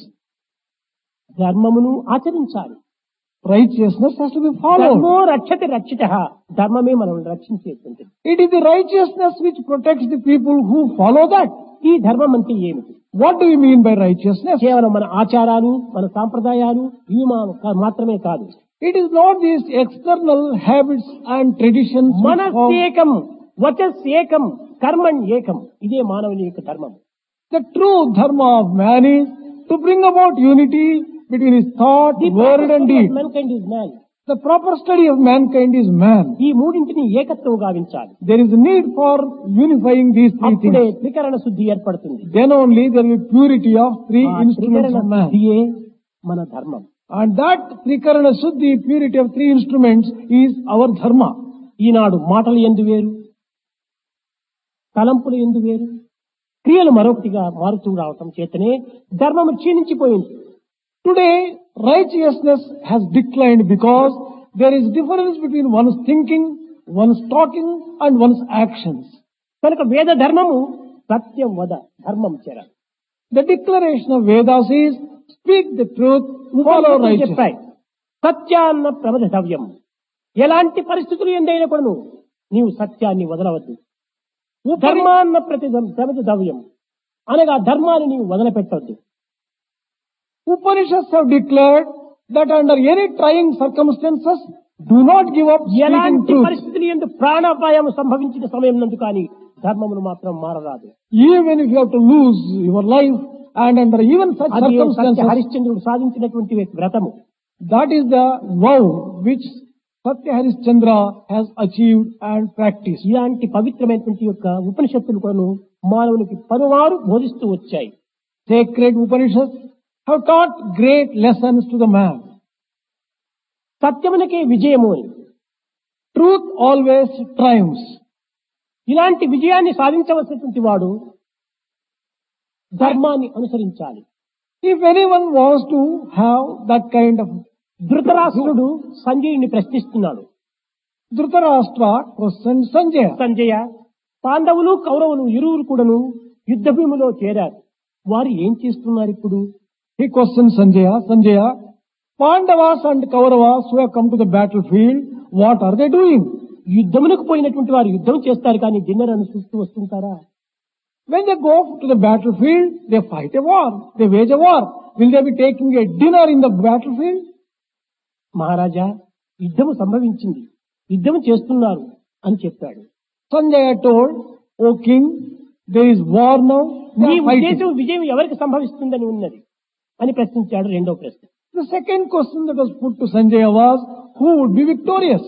ధర్మమును ఆచరించాలి. Righteousness has to be followed. ధర్మో రక్షతి రక్షిత, ధర్మమే మనల్ని రక్షించేటువంటి. It is the righteousness which protects the people who follow that. ఈ ధర్మం అంటే ఏమిటి? What do you mean by righteousness? కేవలం మన ఆచారాలు, మన సాంప్రదాయాలు ఇవి మాత్రమే కాదు. It is not these external habits and traditions. which form- మనస్సేకం, వచస్సేకం, కర్మణ్ ఏకం, ఇదే మానవుని యొక్క ధర్మం. The true dharma of man is to bring about unity between his thought, word and deed. Mankind is man. The proper study of mankind is man. ఈ మూడింటిని ఏకత్వం గావించాలి. There is a need for unifying these three అప్పుడే things. త్రికరణ శుద్ధి ఏర్పడుతుంది. Then only there will be purity of three ఆ instruments త్రికరణ of man. శుద్ధియే మన ధర్మం. And that Trikarana Suddhi, purity of three instruments, is our dharma. ఈనాడు మాటలు ఎందు వేరు, తలంపులు ఎందు వేరు, క్రియలు మరొకటిగా మారుతూ రావటం చేతనే ధర్మము క్షీణించిపోయింది. Today, righteousness has declined because there is difference between one's thinking, one's talking and one's actions. కనుక వేద ధర్మము సత్యం వద ధర్మం చెర. The declaration of Vedas is, speak the truth, follow righteousness. చెప్పాయి సత్యాన్న ప్రమదవ్యం. ఎలాంటి పరిస్థితులు ఎందైనా కూడా నీవు సత్యాన్ని వదలవద్దు. ధర్మాన్న ప్రమదవ్యం అనగా ధర్మాన్ని నీవు వదిలిపెట్టవద్దు. Upanishads have declared that under any trying circumstances, do not give up speaking ఎలాంటి truth. పరిస్థితులు ఎందు ప్రాణాపాయం సంభవించిన సమయం నందు కానీ ధర్మమును మాత్రం మారరాదు. Even if you have to lose your life and under even such అది సత్య circumstances, హరిశ్చంద్రుడు సాధించినటువంటి వ్రతము. That is the vow which Satya Harishchandra has achieved and practiced. ఇలాంటి పవిత్రమైనటువంటి యొక్క ఉపనిషత్తులు కూడా మానవునికి పలుమారు బోధిస్తూ వచ్చాయి. Sacred Upanishads have taught great lessons to the man. సత్యమునకే విజయము అని. Truth always triumphs. ఇలాంటి విజయాన్ని సాధించవలసినటువంటి వాడు ధర్మాన్ని అనుసరించాలి. If anyone wants to have that kind of, Dhritarashtrudu సంజయుని ప్రశ్నిస్తున్నాడు. Dhritarashtra questioned Sanjaya. Sanjaya, పాండవులు కౌరవులు ఇరువురు కూడాను యుద్ధ భూమిలో చేరారు. వారు ఏం చేస్తున్నారు ఇప్పుడు? He questioned Sanjaya, Pandavas and Kauravas who have come to the battlefield, what are they doing? యుద్ధమునకు పోయినటువంటి వారు యుద్ధం చేస్తారు కానీ డిన్నర్ అనుసరిస్తూ వస్తుంటారా? When they go to the battlefield, they fight a war, they wage a war. Will they be taking a dinner in the battlefield? మహారాజా, యుద్ధము సంభవించింది, యుద్ధం చేస్తున్నారు అని చెప్పాడు. Sanjaya told, O king, there is war now, నీ they are fighting. ఉద్దేశం విజయం ఎవరికి సంభవిస్తుందని ఉన్నది అని ప్రశ్నించాడు. రెండో ప్రశ్న. The second question that was put to Sanjaya was, who would be victorious?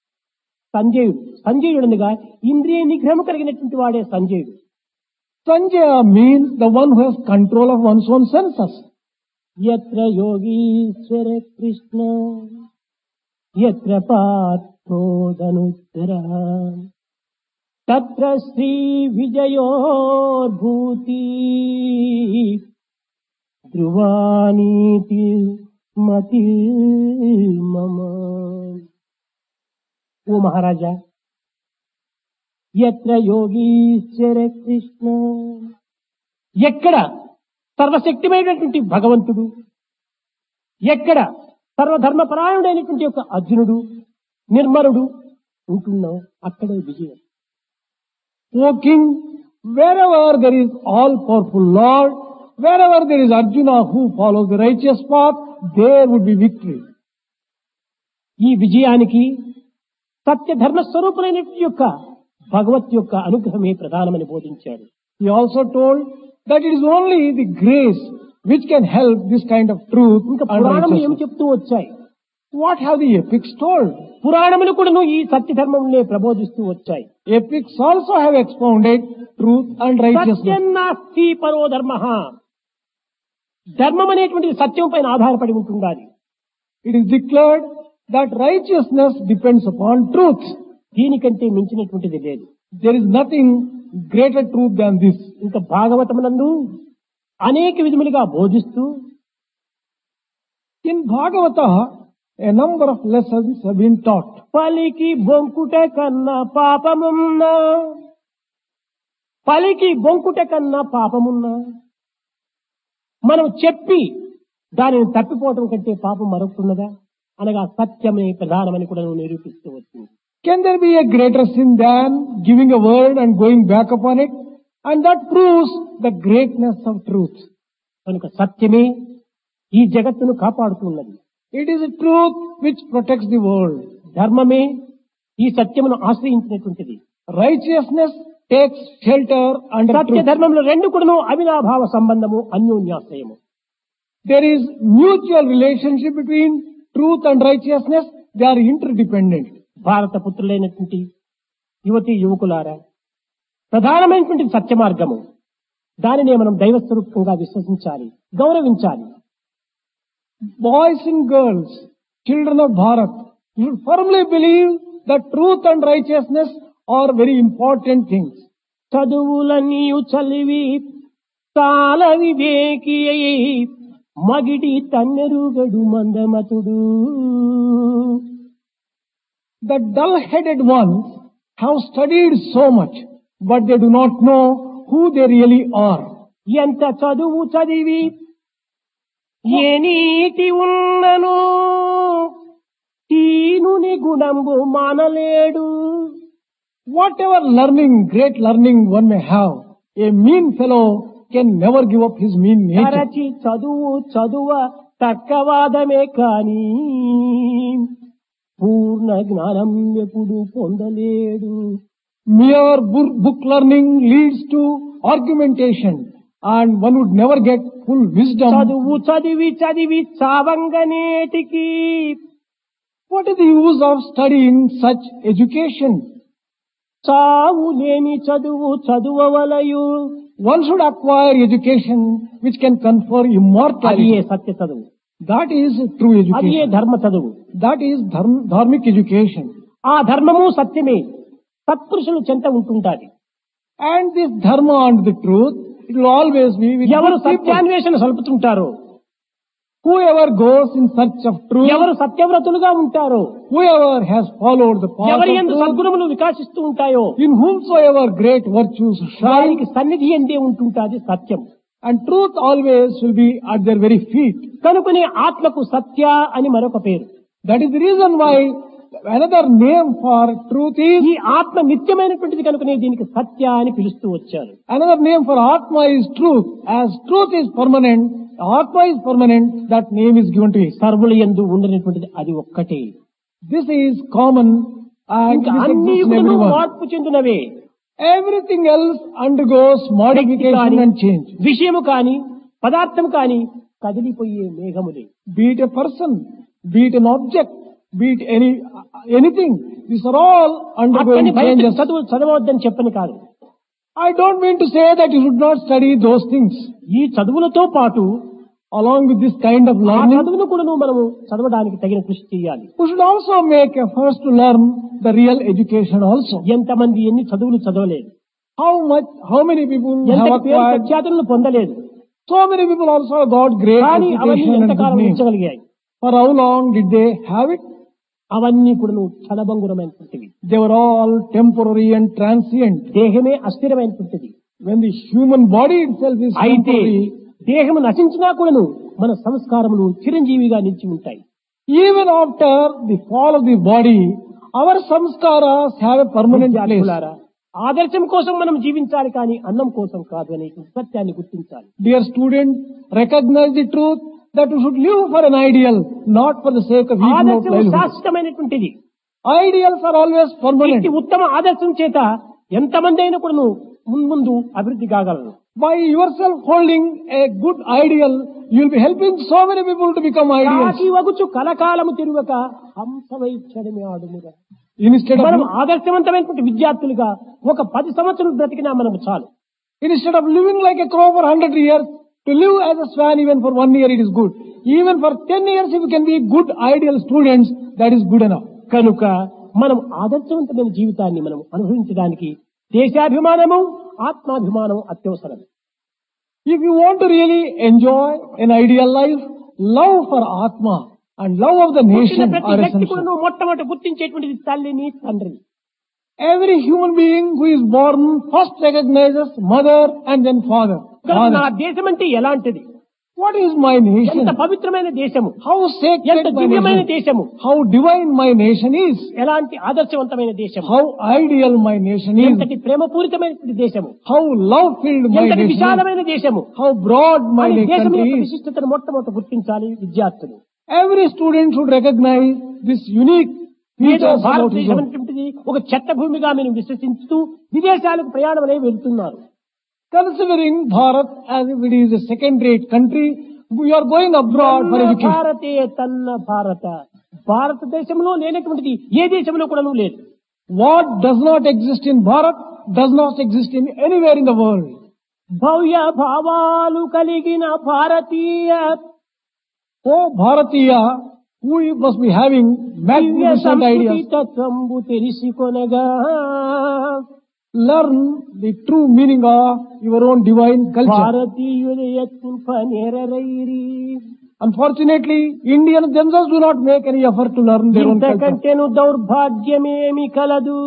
సంజయుడనగా ఇంద్రియ నిగ్రహం కలిగినటువంటి వాడే సంజయుడు. Sanjaya means the one who has control of one's own senses. యత్ర Yogeeshwara Krishna యత్ర పార్థో ధనుర్ధరః తత్ర శ్రీ విజయోర్భూతి ధ్రువానీతి మతి మమ. ఓ మహారాజా, యత్ర యోగీశ్వర కృష్ణ, ఎక్కడ సర్వశక్తిమైనటువంటి భగవంతుడు, ఎక్కడ సర్వధర్మపరాయణుడైనటువంటి యొక్క అర్జునుడు నిర్మలుడు ఉంటున్నావు అక్కడే విజయం. O king, wherever there is all-powerful Lord, wherever there is Arjuna who follows the righteous path, there would be victory. ఈ విజయానికి సత్యధర్మ స్వరూపులైనటువంటి యొక్క భగవత్ యొక్క అనుగ్రహమే ప్రధానమని బోధించాడు. He also told that it is only the grace which can help this kind of truth ఇంకా and పురాణములు ఏమి righteousness. చెప్తూ వచ్చాయి? What have the epics told? పురాణములు కూడాను ఈ సత్యధర్మములే ప్రబోధిస్తూ వచ్చాయి. Epics also have expounded truth and righteousness. సత్యం నాస్తి పరో ధర్మ. ధర్మం అనేటువంటిది సత్యం పైన ఆధారపడి ఉంటుండాలి. It is declared that righteousness depends upon truth. దీనికంటే మించినటువంటిది లేదు. There is nothing greater truth than this. ఇంకా భాగవతమునందు అనేక విధములుగా బోధిస్తూ In Bhagavata, a number of lessons have been taught. పలికి బొంకుట కన్నా పాపమున్నా, పలికి బొంకుట కన్నా పాపమున్నా, మనం చెప్పి దానిని తప్పిపోవటం కంటే పాపం మరొకటున్నదా అనగా సత్యమే ప్రధానమని కూడా నిరూపిస్తూ వచ్చింది. Can there be a greater sin than giving a word and going back upon it? And that proves the greatness of truth. కనుక సత్యమే ఈ జగత్తును కాపాడుతున్నది. It is a truth which protects the world. ధర్మమే ఈ సత్యమును ఆశ్రయించినటువంటిది. Righteousness takes shelter under సత్య truth. ధర్మంలో రెండు కూడాను అవినాభావ సంబంధము, అన్యోన్యాశ్రయము. There is mutual relationship between truth and righteousness. They are interdependent. భారత పుత్రులైనటువంటి యువతి యువకులారా, ప్రధానమైనటువంటి సత్య మార్గము, దానినే మనం దైవస్వరూపంగా విశ్వసించాలి, గౌరవించాలి. Boys and girls, children of Bharat, you should firmly believe that truth and righteousness are very important things. చదువులన్నీయు చలివి చాలా వివేకి అయి మగిడి తన్నెరుగడు మందమతుడు. The dull-headed ones have studied so much, but they do not know who they really are. ఎంత చదువు చదివి ఏ నీతి ఉన్నను తీనుని గుణంబు మానలేడు. Whatever learning, great learning one may have, a mean fellow can never give up his mean nature. తరచి చదువ తర్కవాదమే కాని పూర్ణ జ్ఞానం ఎప్పుడు పొందలేడు. Mere book learning leads to argumentation, and one would never get full wisdom. చదువు చదివి చదివి చావంగనేటికి What is the use of studying such education? చావు లేని చదువు చదువవలయు. One should acquire education which can confer అది immortality. సత్య చదువు, That is true అది education. ధర్మ చదువు. That is dharmic education. ఆ ధర్మము సత్యమే సత్పురుషులు చెంత ఉంటుంటాది. And this dharma and the truth, it will always be with ఎవరు good people. సత్యాన్వేషణ సలుపుతుంటారో, Whoever goes in search of truth, ఎవరు సత్యవ్రతులుగా ఉంటారో, whoever has followed the path ఎవరి of యందు truth, సద్గుణములు వికాసిస్తూ ఉంటాయో in whomsoever great virtues shine, వారికి సన్నిధి ఎందే ఉంటుంటాది సత్యం. and truth always will be at their very feet. కనుకనే ఆత్మకు సత్య అని మరొక పేరు. That is the reason why another name for truth is, ఈ ఆత్మ నిత్యమైనటువంటిది కనుకనే దీనికి సత్య అని పిలుస్తూ వచ్చారు. another name for Atma is truth. As truth is permanent, Atma is permanent, that name is given to it. సర్వుల యందు ఉండనటువంటిది అది ఒక్కటే. This is common and ఇంకా this అన్ని exists in కూడా everyone. మార్పు చెందినవే. Everything else undergoes modification and change. విషయము కాని పదార్థం కాని కదిలిపోయే మేఘములే. Be it a person, be it an object, be it anything, these are all undergoing అక్కడిని బయట changes. చదువు చదవద్దని చెప్పని కాదు. I don't mean to say that you should not study those things. ఈ చదువులతో పాటు Along with this kind of ఆ learning, చదువును కూడా మనము చదవడానికి తగిన కృషి చేయాలి. we should also make efforts to learn the real education also. ఎంతమంది ఎన్ని చదువులు చదవలేదు, How many people have ఎంతటి పేరు acquired, ప్రఖ్యాతులను పొందలేదు, so many people also have got great కానీ అవన్నీ education and good ఎంతకాలం name. ఉంచగలిగాయి? For how long did they have it? అవన్నీ కూడా క్షణభంగురమైనటువంటివి. They were all temporary and transient. దేహమే అస్థిరమైనటువంటిది. When the human body itself is అయితే temporary, దేహము నశించినా కూడాను మన సంస్కారములు చిరంజీవిగా నిలిచి ఉంటాయి. even after the fall of the body, our samskaras have a permanent place. విద్యార్థులారా, ఆదర్శం కోసం మనం జీవించాలి కానీ అన్నం కోసం కాదు అనే సత్యాన్ని గుర్తించాలి. Dear students, recognize the truth that you should live for an ideal, not for the sake of eating out ఆదర్శం livelihood. శాశ్వతమైనటువంటిది. Ideals are always permanent. ఇట్టి ఉత్తమ ఆదర్శం చేత ఎంతమంది అయినా కూడా ముందు అభివృద్ధి కాగలరు. By yourself holding a good ideal, you will be helping so many people to become ideals. కాకి వగుచు కలకాలము తిరుగక హంసవై క్షణమే ఆడుముగా. Instead మనం of, ఆదర్శవంతమైనటువంటి విద్యార్థులుగా ఒక 10 సంవత్సరాలు బ్రతికినా మనకు చాలు. instead of living like a crow for 100 years, to live as a swan even for 1 year, it is good. Even for 10 years, if you can be good ideal students, that is good enough. కనుక మనం ఆదర్శవంతమైన జీవితాన్ని మనం అనుభవించడానికి దేశాభిమానము ఆత్మాభిమానం అత్యవసరం. If you want to really enjoy an ideal life, love for Atma and love of the పుట్టిన nation ప్రతి are వ్యక్తి కూడా essential. మొట్టమొదటి గుర్తించేటువంటిది తల్లిని తండ్రిని. Every human being who is born first recognizes mother and then father. కనుక నా Father. దేశం అంటే ఎలాంటిది, What is my nation? ఎంత పవిత్రమైన దేశము, How sacred ఎంత my దివ్యమైన nation? దేశము, How divine my nation is? ఎలాంటి ఆదర్శవంతమైన దేశము, How ideal my nation is? ఎంతటి ప్రేమపూరితమైనటువంటి దేశము, How love-filled my ఎంతటి nation is? విశాలమైన దేశము How broad my అని దేశం country యొక్క is? విశిష్టతను మొట్టమొదటి గుర్తించాలి విద్యార్థులు. Every student should recognize this unique ఏదో features about his భారతదేశం own. అనేటువంటిది ఒక చెత్త భూమిగా మేము విశ్వసిస్తూ విదేశాలకు ప్రయాణమనే వెళ్తున్నారు. Considering Bharat as if it is a second-rate country, we are going abroad for education. భారతే తన్న భారత, భారతదేశంలో లేనటువంటిది ఏ దేశంలో కూడా లేదు. What does not exist in Bharat does not exist in anywhere in the world. భవ్య భావాలు కలిగిన భారతీయ Oh, Bharatiya, who must be having Divya magnificent సంస్కృతి ideas, తత్వంబు తెలిసికొనగా learn the true meaning of your own divine culture. భారతీయుల యత్నింప నేరరైరి. Unfortunately, Indians themselves do not make any effort to learn their own culture. ఇంతకంటేను దౌర్భాగ్యమేమి కలదు,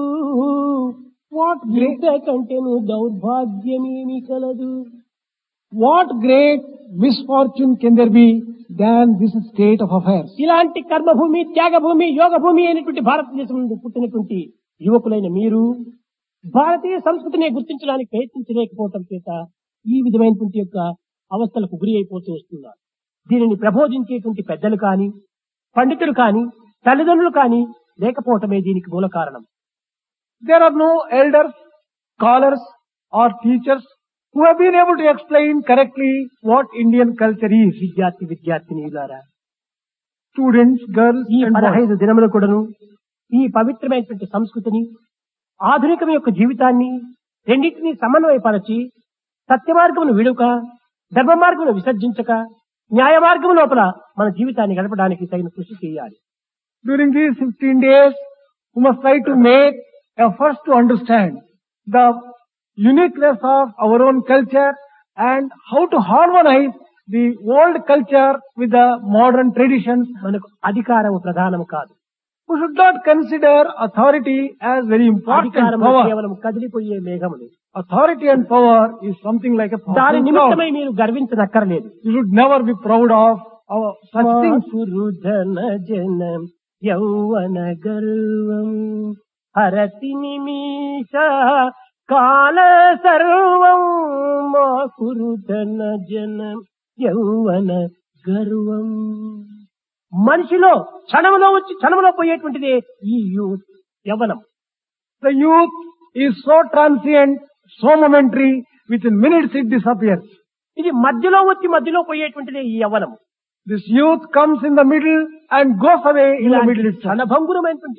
What great, ఇంతకంటేను దౌర్భాగ్యమేమి కలదు. what great misfortune can there be than this state of affairs? ఇలాంటి కర్మభూమి, త్యాగభూమి, యోగభూమి అయినటువంటి భారతదేశం నుండి పుట్టినటువంటి యువకులైన మీరు భారతీయ సంస్కృతిని గుర్తించడానికి ప్రయత్నించలేకపోవటం చేత ఈ విధమైనటువంటి యొక్క అవస్థలకు గురి అయిపోతూ వస్తున్నారు. దీనిని ప్రబోధించేటువంటి పెద్దలు కాని, పండితులు కాని, తల్లిదండ్రులు కాని లేకపోవటమే దీనికి మూల కారణం. There are no elders, scholars or teachers who have been able to explain correctly what Indian culture is. విద్యార్థినిలారా, Students, girls ఈ and boys. 15 దినములు కూడాను ఈ పవిత్రమైనటువంటి సంస్కృతిని, ఆధునికం యొక్క జీవితాన్ని రెండింటినీ సమన్వయపరచి సత్య మార్గమును విడుక, ధర్మ మార్గమును విసర్జించక, న్యాయ మార్గం లోపల మన జీవితాన్ని గడపడానికి తగిన కృషి చేయాలి. During these 15 days, we must try to make efforts to understand the uniqueness of our own culture and how to harmonize the old culture with the modern traditions. మనకు అధికారము ప్రధానము కాదు. We should not consider authority as very important అధికారము power. కేవలం కదిలిపోయే మేఘములు. Authority and power is something like a దాని passing cloud. నిమిత్తమై మీరు గర్వించనక్కర్లేదు. You should never be proud of such things. సురుధన జన యౌవన గర్వం హరతి నిమిష కాల సర్వం మా కురుధన జన యౌవన గర్వం. మనిషిలో క్షణంలో వచ్చి క్షణంలో పోయేటువంటిదే ఈ youth, Yavvanam. The youth is so transient, so momentary, within minutes it disappears. ఇది మధ్యలో వచ్చి మధ్యలో పోయేటువంటిదే ఈ యవ్వనం. This youth comes in the middle and goes away in the middle itself. క్షణభంగురమైనటువంటి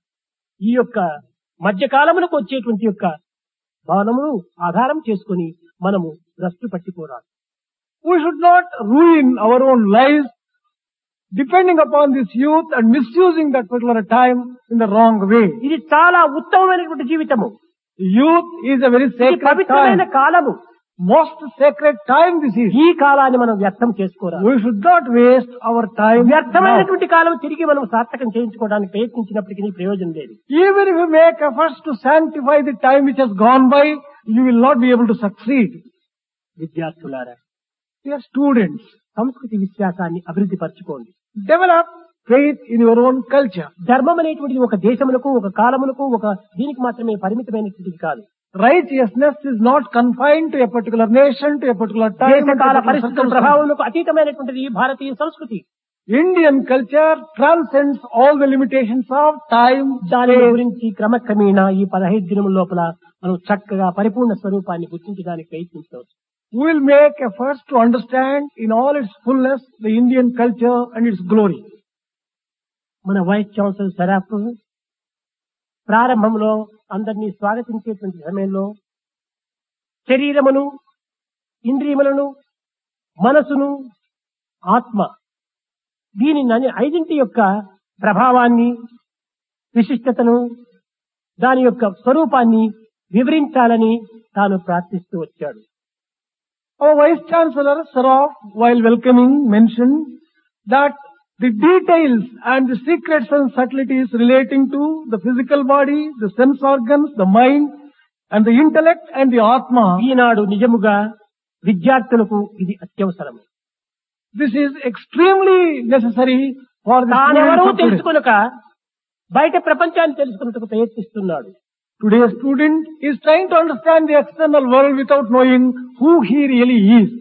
ఈ యొక్క మధ్యకాలములకు వచ్చేటువంటి యొక్క భావనమును ఆధారం చేసుకొని మనము భ్రష్టు పట్టిపోరాదు. We should not ruin our own lives depending upon this youth and misusing that particular time in the wrong way. ఇది చాలా ఉత్తమమైనటువంటి జీవితము. Youth is a very ఇది sacred పవిత్రమైన time. కాలము. Most sacred time this is. ఈ కాలాన్ని మనం వ్యర్థం చేసుకోరాదు. We should not waste our time. now. వ్యర్థమైనటువంటి కాలం తిరిగి మనం సార్థకం చేయించుకోవడానికి ప్రయత్నించినప్పటికీ ప్రయోజనం లేదు. Even if you make efforts to sanctify the time which has gone by, you will not be able to succeed. విద్యార్థులారా, Dear students, సంస్కృతి విశ్వాసాన్ని అభివృద్ధి పరచుకోండి. develop faith in your own culture. ధర్మం అనేటువంటిది ఒక దేశములకు, ఒక కాలములకు, ఒక దీనికి మాత్రమే పరిమితమైనటువంటిది కాదు. Righteousness is not confined to a particular nation, to a particular time, and to a దేశకాల particular పరిస్థితుల circumstance. ప్రభావములకు అతీతమైనటువంటిది ఈ భారతీయ సంస్కృతి. Indian culture transcends all the limitations of time, దాని space. గురించి క్రమక్రమేణా ఈ 15 దినముల లోపల మనం చక్కగా పరిపూర్ణ స్వరూపాన్ని గుర్తించడానికి ప్రయత్నించవచ్చు. We will make efforts to understand in all its fullness the Indian culture and its glory. మన వైస్ ఛాన్సలర్ సరాఫ్ ప్రారంభంలో అందరినీ స్వాగతించేటువంటి సమయంలో శరీరమును, ఇంద్రియములను, మనసును, ఆత్మ దీని ఐదింటి యొక్క ప్రభావాన్ని, విశిష్టతను, దాని యొక్క స్వరూపాన్ని వివరించాలని తాను ప్రార్థిస్తూ వచ్చాడు. Our Vice Chancellor Saraf, while welcoming, mentioned that the details and the secrets and subtleties relating to the physical body, the sense organs, the mind, and the intellect and the Atma, ఈనాడు నిజముగా విద్యార్థులకు ఇది అత్యవసరము. this is extremely necessary for the తానెవరూ students of today. తెలుసుకొనక బయట ప్రపంచాన్ని తెలుసుకున్నట్టుకు ప్రయత్నిస్తున్నాడు. Today's student is trying to understand the external world without knowing who he really is.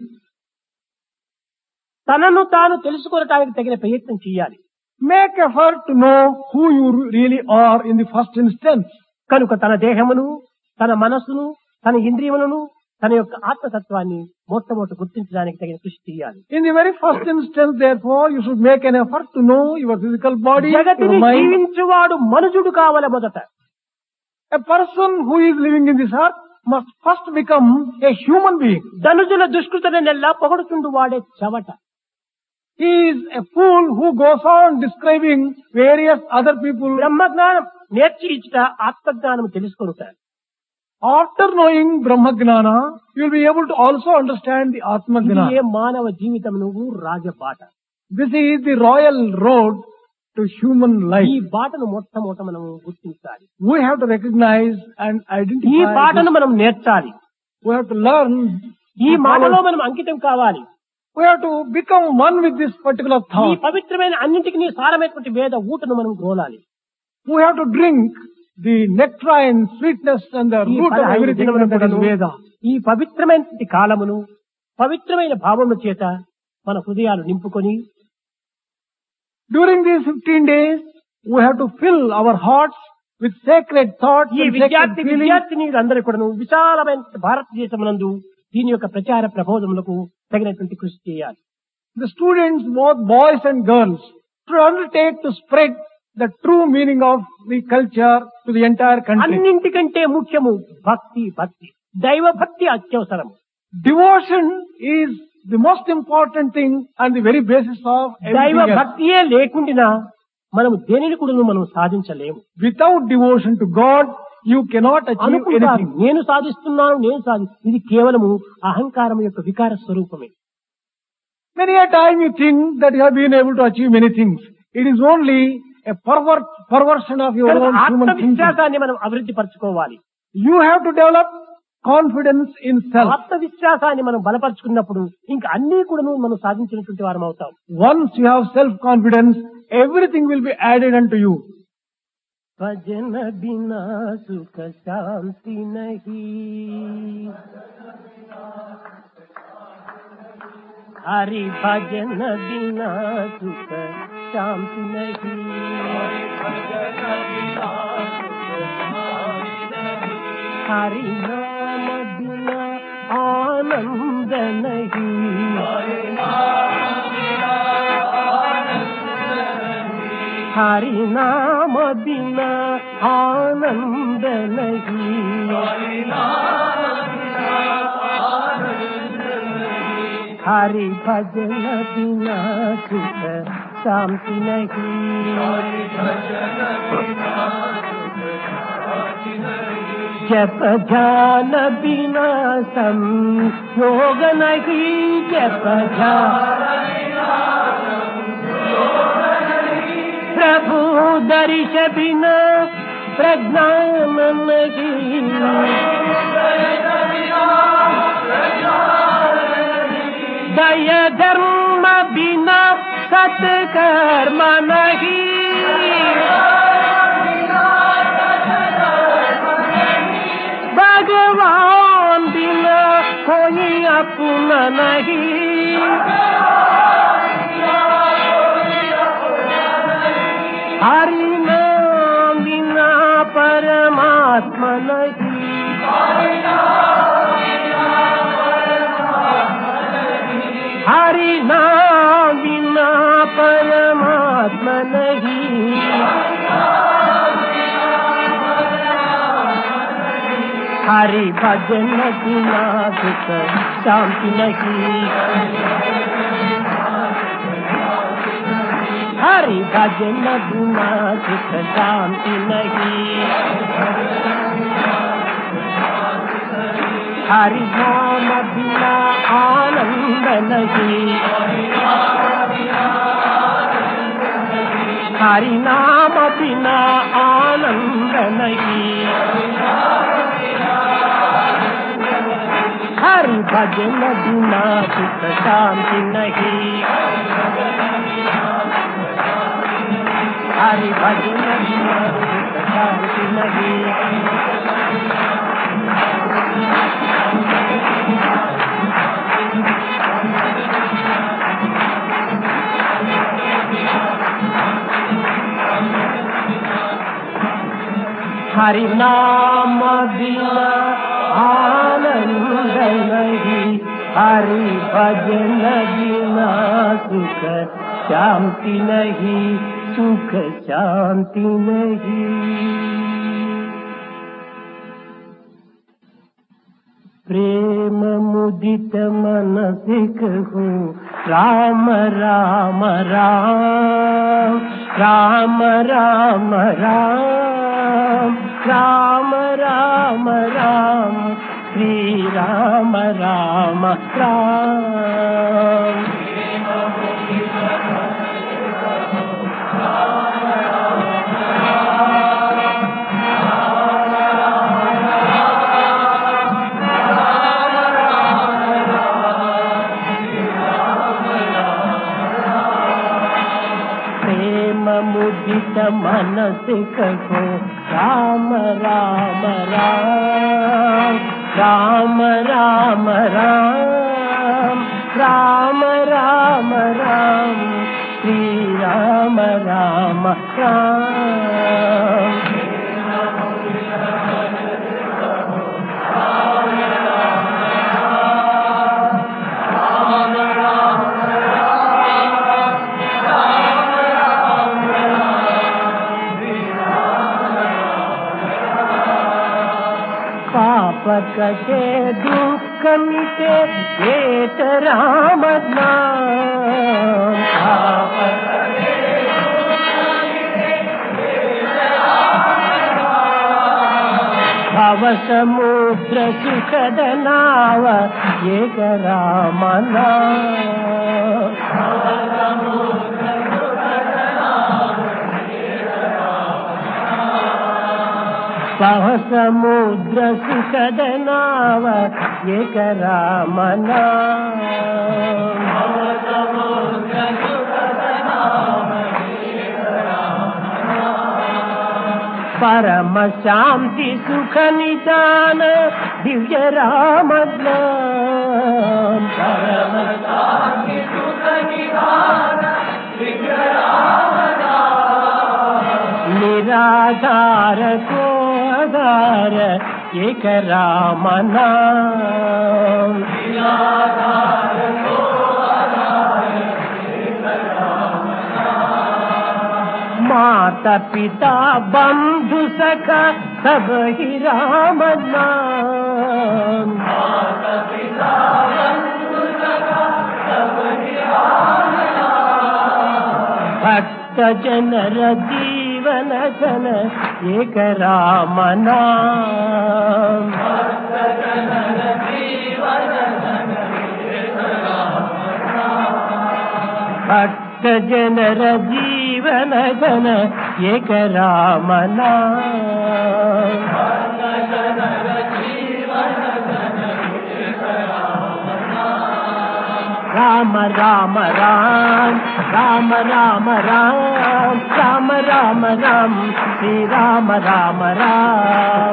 తనను తాను తెలుసుకోవడానికి తగిన ప్రయత్నం చేయాలి. Make effort to know who you really are in the first instance. కనుక తన దేహమును, తన మనస్సును, తన ఇంద్రియములను, తన యొక్క ఆత్మతత్వాన్ని మొట్టమొదటి గుర్తించడానికి తగిన కృషి చేయాలి. In the very first instance, therefore, you should make an effort to know your physical body, your జగతిని mind. జీవించువాడు మనుజుడు కావాల మొదట. A person who is living in this earth must first become a human being. ధనుజుల దుష్కృతనెల్లా పొగడుచుండు వాడే చవట. He is a fool who goes on describing various other people. బ్రహ్మజ్ఞానం నేర్చి ఇచ్చుట ఆత్మజ్ఞానం తెలుసుకొనుట. After knowing Brahma Gnana, you will be able to also understand the Atma ఇది Gnana. ఏ మానవ జీవితం నువ్వు రాజబాట. This is the royal road to human ఈ life. బాటను మొట్టమొదట మనం గుర్తించాలి. We have to recognize and ఈ identify. బాటను మనం నేర్చాలి. We have to learn. ఈ మాటలో మనం అంకితం కావాలి. We have to become one with this particular ఈ thought. పవిత్రమైన అన్నింటికి సారమైనటువంటి వేద ఊటను మనం గోలాలి. We have to drink the nectarine, sweetness and the ఈ root of 15 everything దినముల that is కూడాను Veda. ఈ పవిత్రమైనటువంటి కాలమును పవిత్రమైన భావముల చేత మన హృదయాలు నింపుకొని During these 15 days, we have to fill our hearts with sacred thoughts ఈ and sacred feelings. విద్యార్థినీలందరూ కూడాను విశాలమైన భారతదేశమునందు దీని యొక్క ప్రచార ప్రబోధములకు తగినటువంటి కృషి చేయాలి. The students, both boys and girls, should undertake to spread the true meaning of the culture to the entire country. అన్నింటికంటే ముఖ్యము భక్తి. దైవ భక్తి అత్యవసరం. Devotion is the most important thing and the very basis of దైవ everything else. భక్తియే లేకుండా మనము దేనిని కూడా మనం సాధించలేము. Without devotion to God, you cannot achieve అనుకుంటారు anything. నేను సాధిస్తున్నాను. ఇది కేవలము అహంకారం యొక్క వికార స్వరూపమే. Many a time you think that you have been able to achieve many things. It is only a perversion of your own human thinking. ఆత్మవిశ్వాసాన్ని మనం అభివృద్ధి పరచుకోవాలి. You have to develop confidence in self. ఆత్మవిశ్వాసాన్ని మనం బలపరుచుకున్నప్పుడు ఇంకా అన్ని కూడా మనం సాధించినటువంటి వారం అవుతాం. Once you have self-confidence, everything will be added unto you. భజన బినా సుఖ శాంతి నహీ, హరి భజన బినా సుఖ శాంతి నహీ, హరి నామ బినా ఆనంద నహీ, हरि नाम बिना आनंद नहीं, हरि भजन बिना सुख शांति नहीं, जप ध्यान बिना संयोग नहीं, जप ध्यान प्रभु दर्श बिना प्रज्ञान नहीं, दय धर्म बिना सत्कर्म नहीं, भगवान बिना कोई अपना नहीं, हरि नाम बिना परमात्मा नहीं, हरि नाम बिना परमात्मा नहीं, हरि भजन बिना सुख शांति नहीं, हरि भजन बिना सुख शांति नहीं, हरि नाम बिना आनंद नहीं, हरि नाम बिना आनंद नहीं, हरि भजन बिना सुख शांति नहीं, हरि भजन बिना सुख शांति नहीं, हरि नाम बिना आनंद नहीं, हरि भजन बिना सुख शांति नहीं, सुख शांति नहीं। प्रेम मुदित मन सिखो राम राम राम, राम राम राम, राम राम राम, श्री राम राम राम। मुदित मन सिखो राम राम राम, राम राम राम, राम राम राम, श्री राम राम राम। కటే దుఃఖమితే ఏత రామనామ భవ సముద్ర సుఖద నావ ఏక భవ సముద్ర సుఖద నావ ఏక పరమ శాంతి సుఖ నిదాన దివ్య రామనామ పరమ శాంతి సుఖ నిదాన దివ్య రామనామ నిరాధార కో ఆధార ఏక రామనామ నిరాధార కో माता पिता बंधु सखा सब ही राम नाम माता पिता बंधु सखा सब ही राम नाम भक्त जनर जीवन घन एक राम नाम भक्त जनर जीवन घन एक राम नाम भक्त जनर जीवन घन एक रामनाम राम राम राम राम राम राम राम राम राम श्री राम राम राम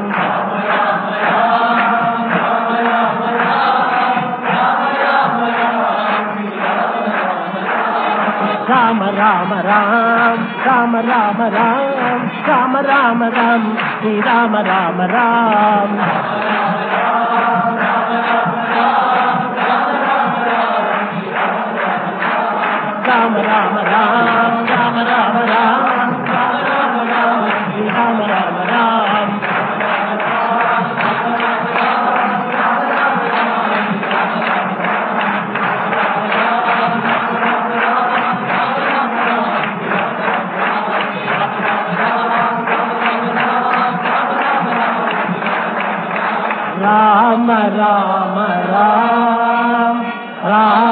राम राम राम राम राम राम राम राम राम श्री राम राम राम राम राम राम राम राम राम श्री राम राम राम राम राम राम राम